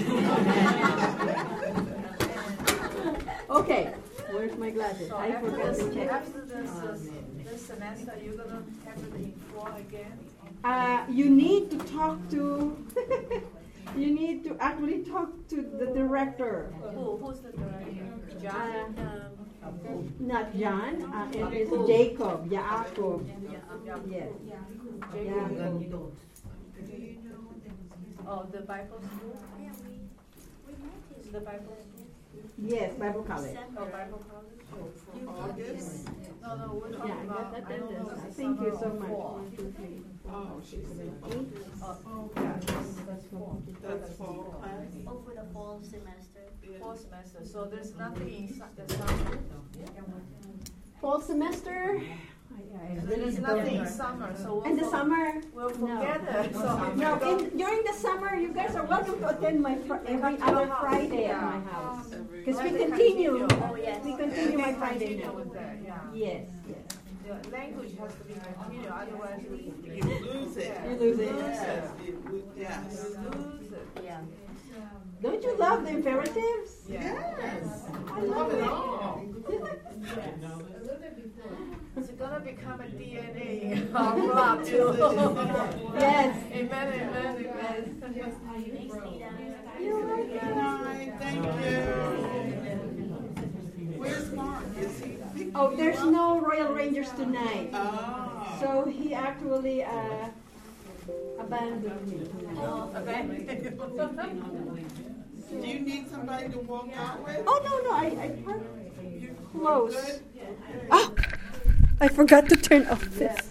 Okay. Where's my glasses? So I after forgot this, to check. after this, uh, this semester, you're gonna have it in four again? Uh, you need to talk to, you need to actually talk to the director. Who, who's the director? John? Uh, not John, uh, it is Jacob, Yaakov. Yes. Jacob. Oh, the Bible school? The Bible school? Yes, Bible college. Oh, Bible college? August? No, no, we're talking Yeah, about, that, I that, don't know, that, if it's thank you summer so or much. fall. One, two, three. Oh, she's in Oh, yeah, that's, that's fall. That's fall class. Oh, for the fall semester. Fall semester, so there's nothing in su- the summer? Fall semester. I, I really There's don't nothing in know. summer, so we'll. And the for- summer? We'll No. forget it, so. No, in, during the summer, you guys are welcome to attend my fr- every other Friday at my house. Because we Let it continue. Oh, yes. We continue my Friday Continue now. with that, yeah. Yes, yes. The language has to be continued, otherwise we. You lose it. You lose it. Yes, you lo- yes. You lose it. Yeah. Don't you love the imperatives? Yes. I love Not at it. all. It's gonna become a D N A of rock too. Yes. Amen, amen, amen. Thanks, Nita. You're welcome. Good night, thank you. Where's Mark? Is he? Oh, there's no Royal Rangers tonight. Oh. So he actually uh, abandoned me tonight. Oh, okay. Do you need somebody to walk out with? Oh, no, no, I, I parked You close. good? Ah, I forgot to turn off this.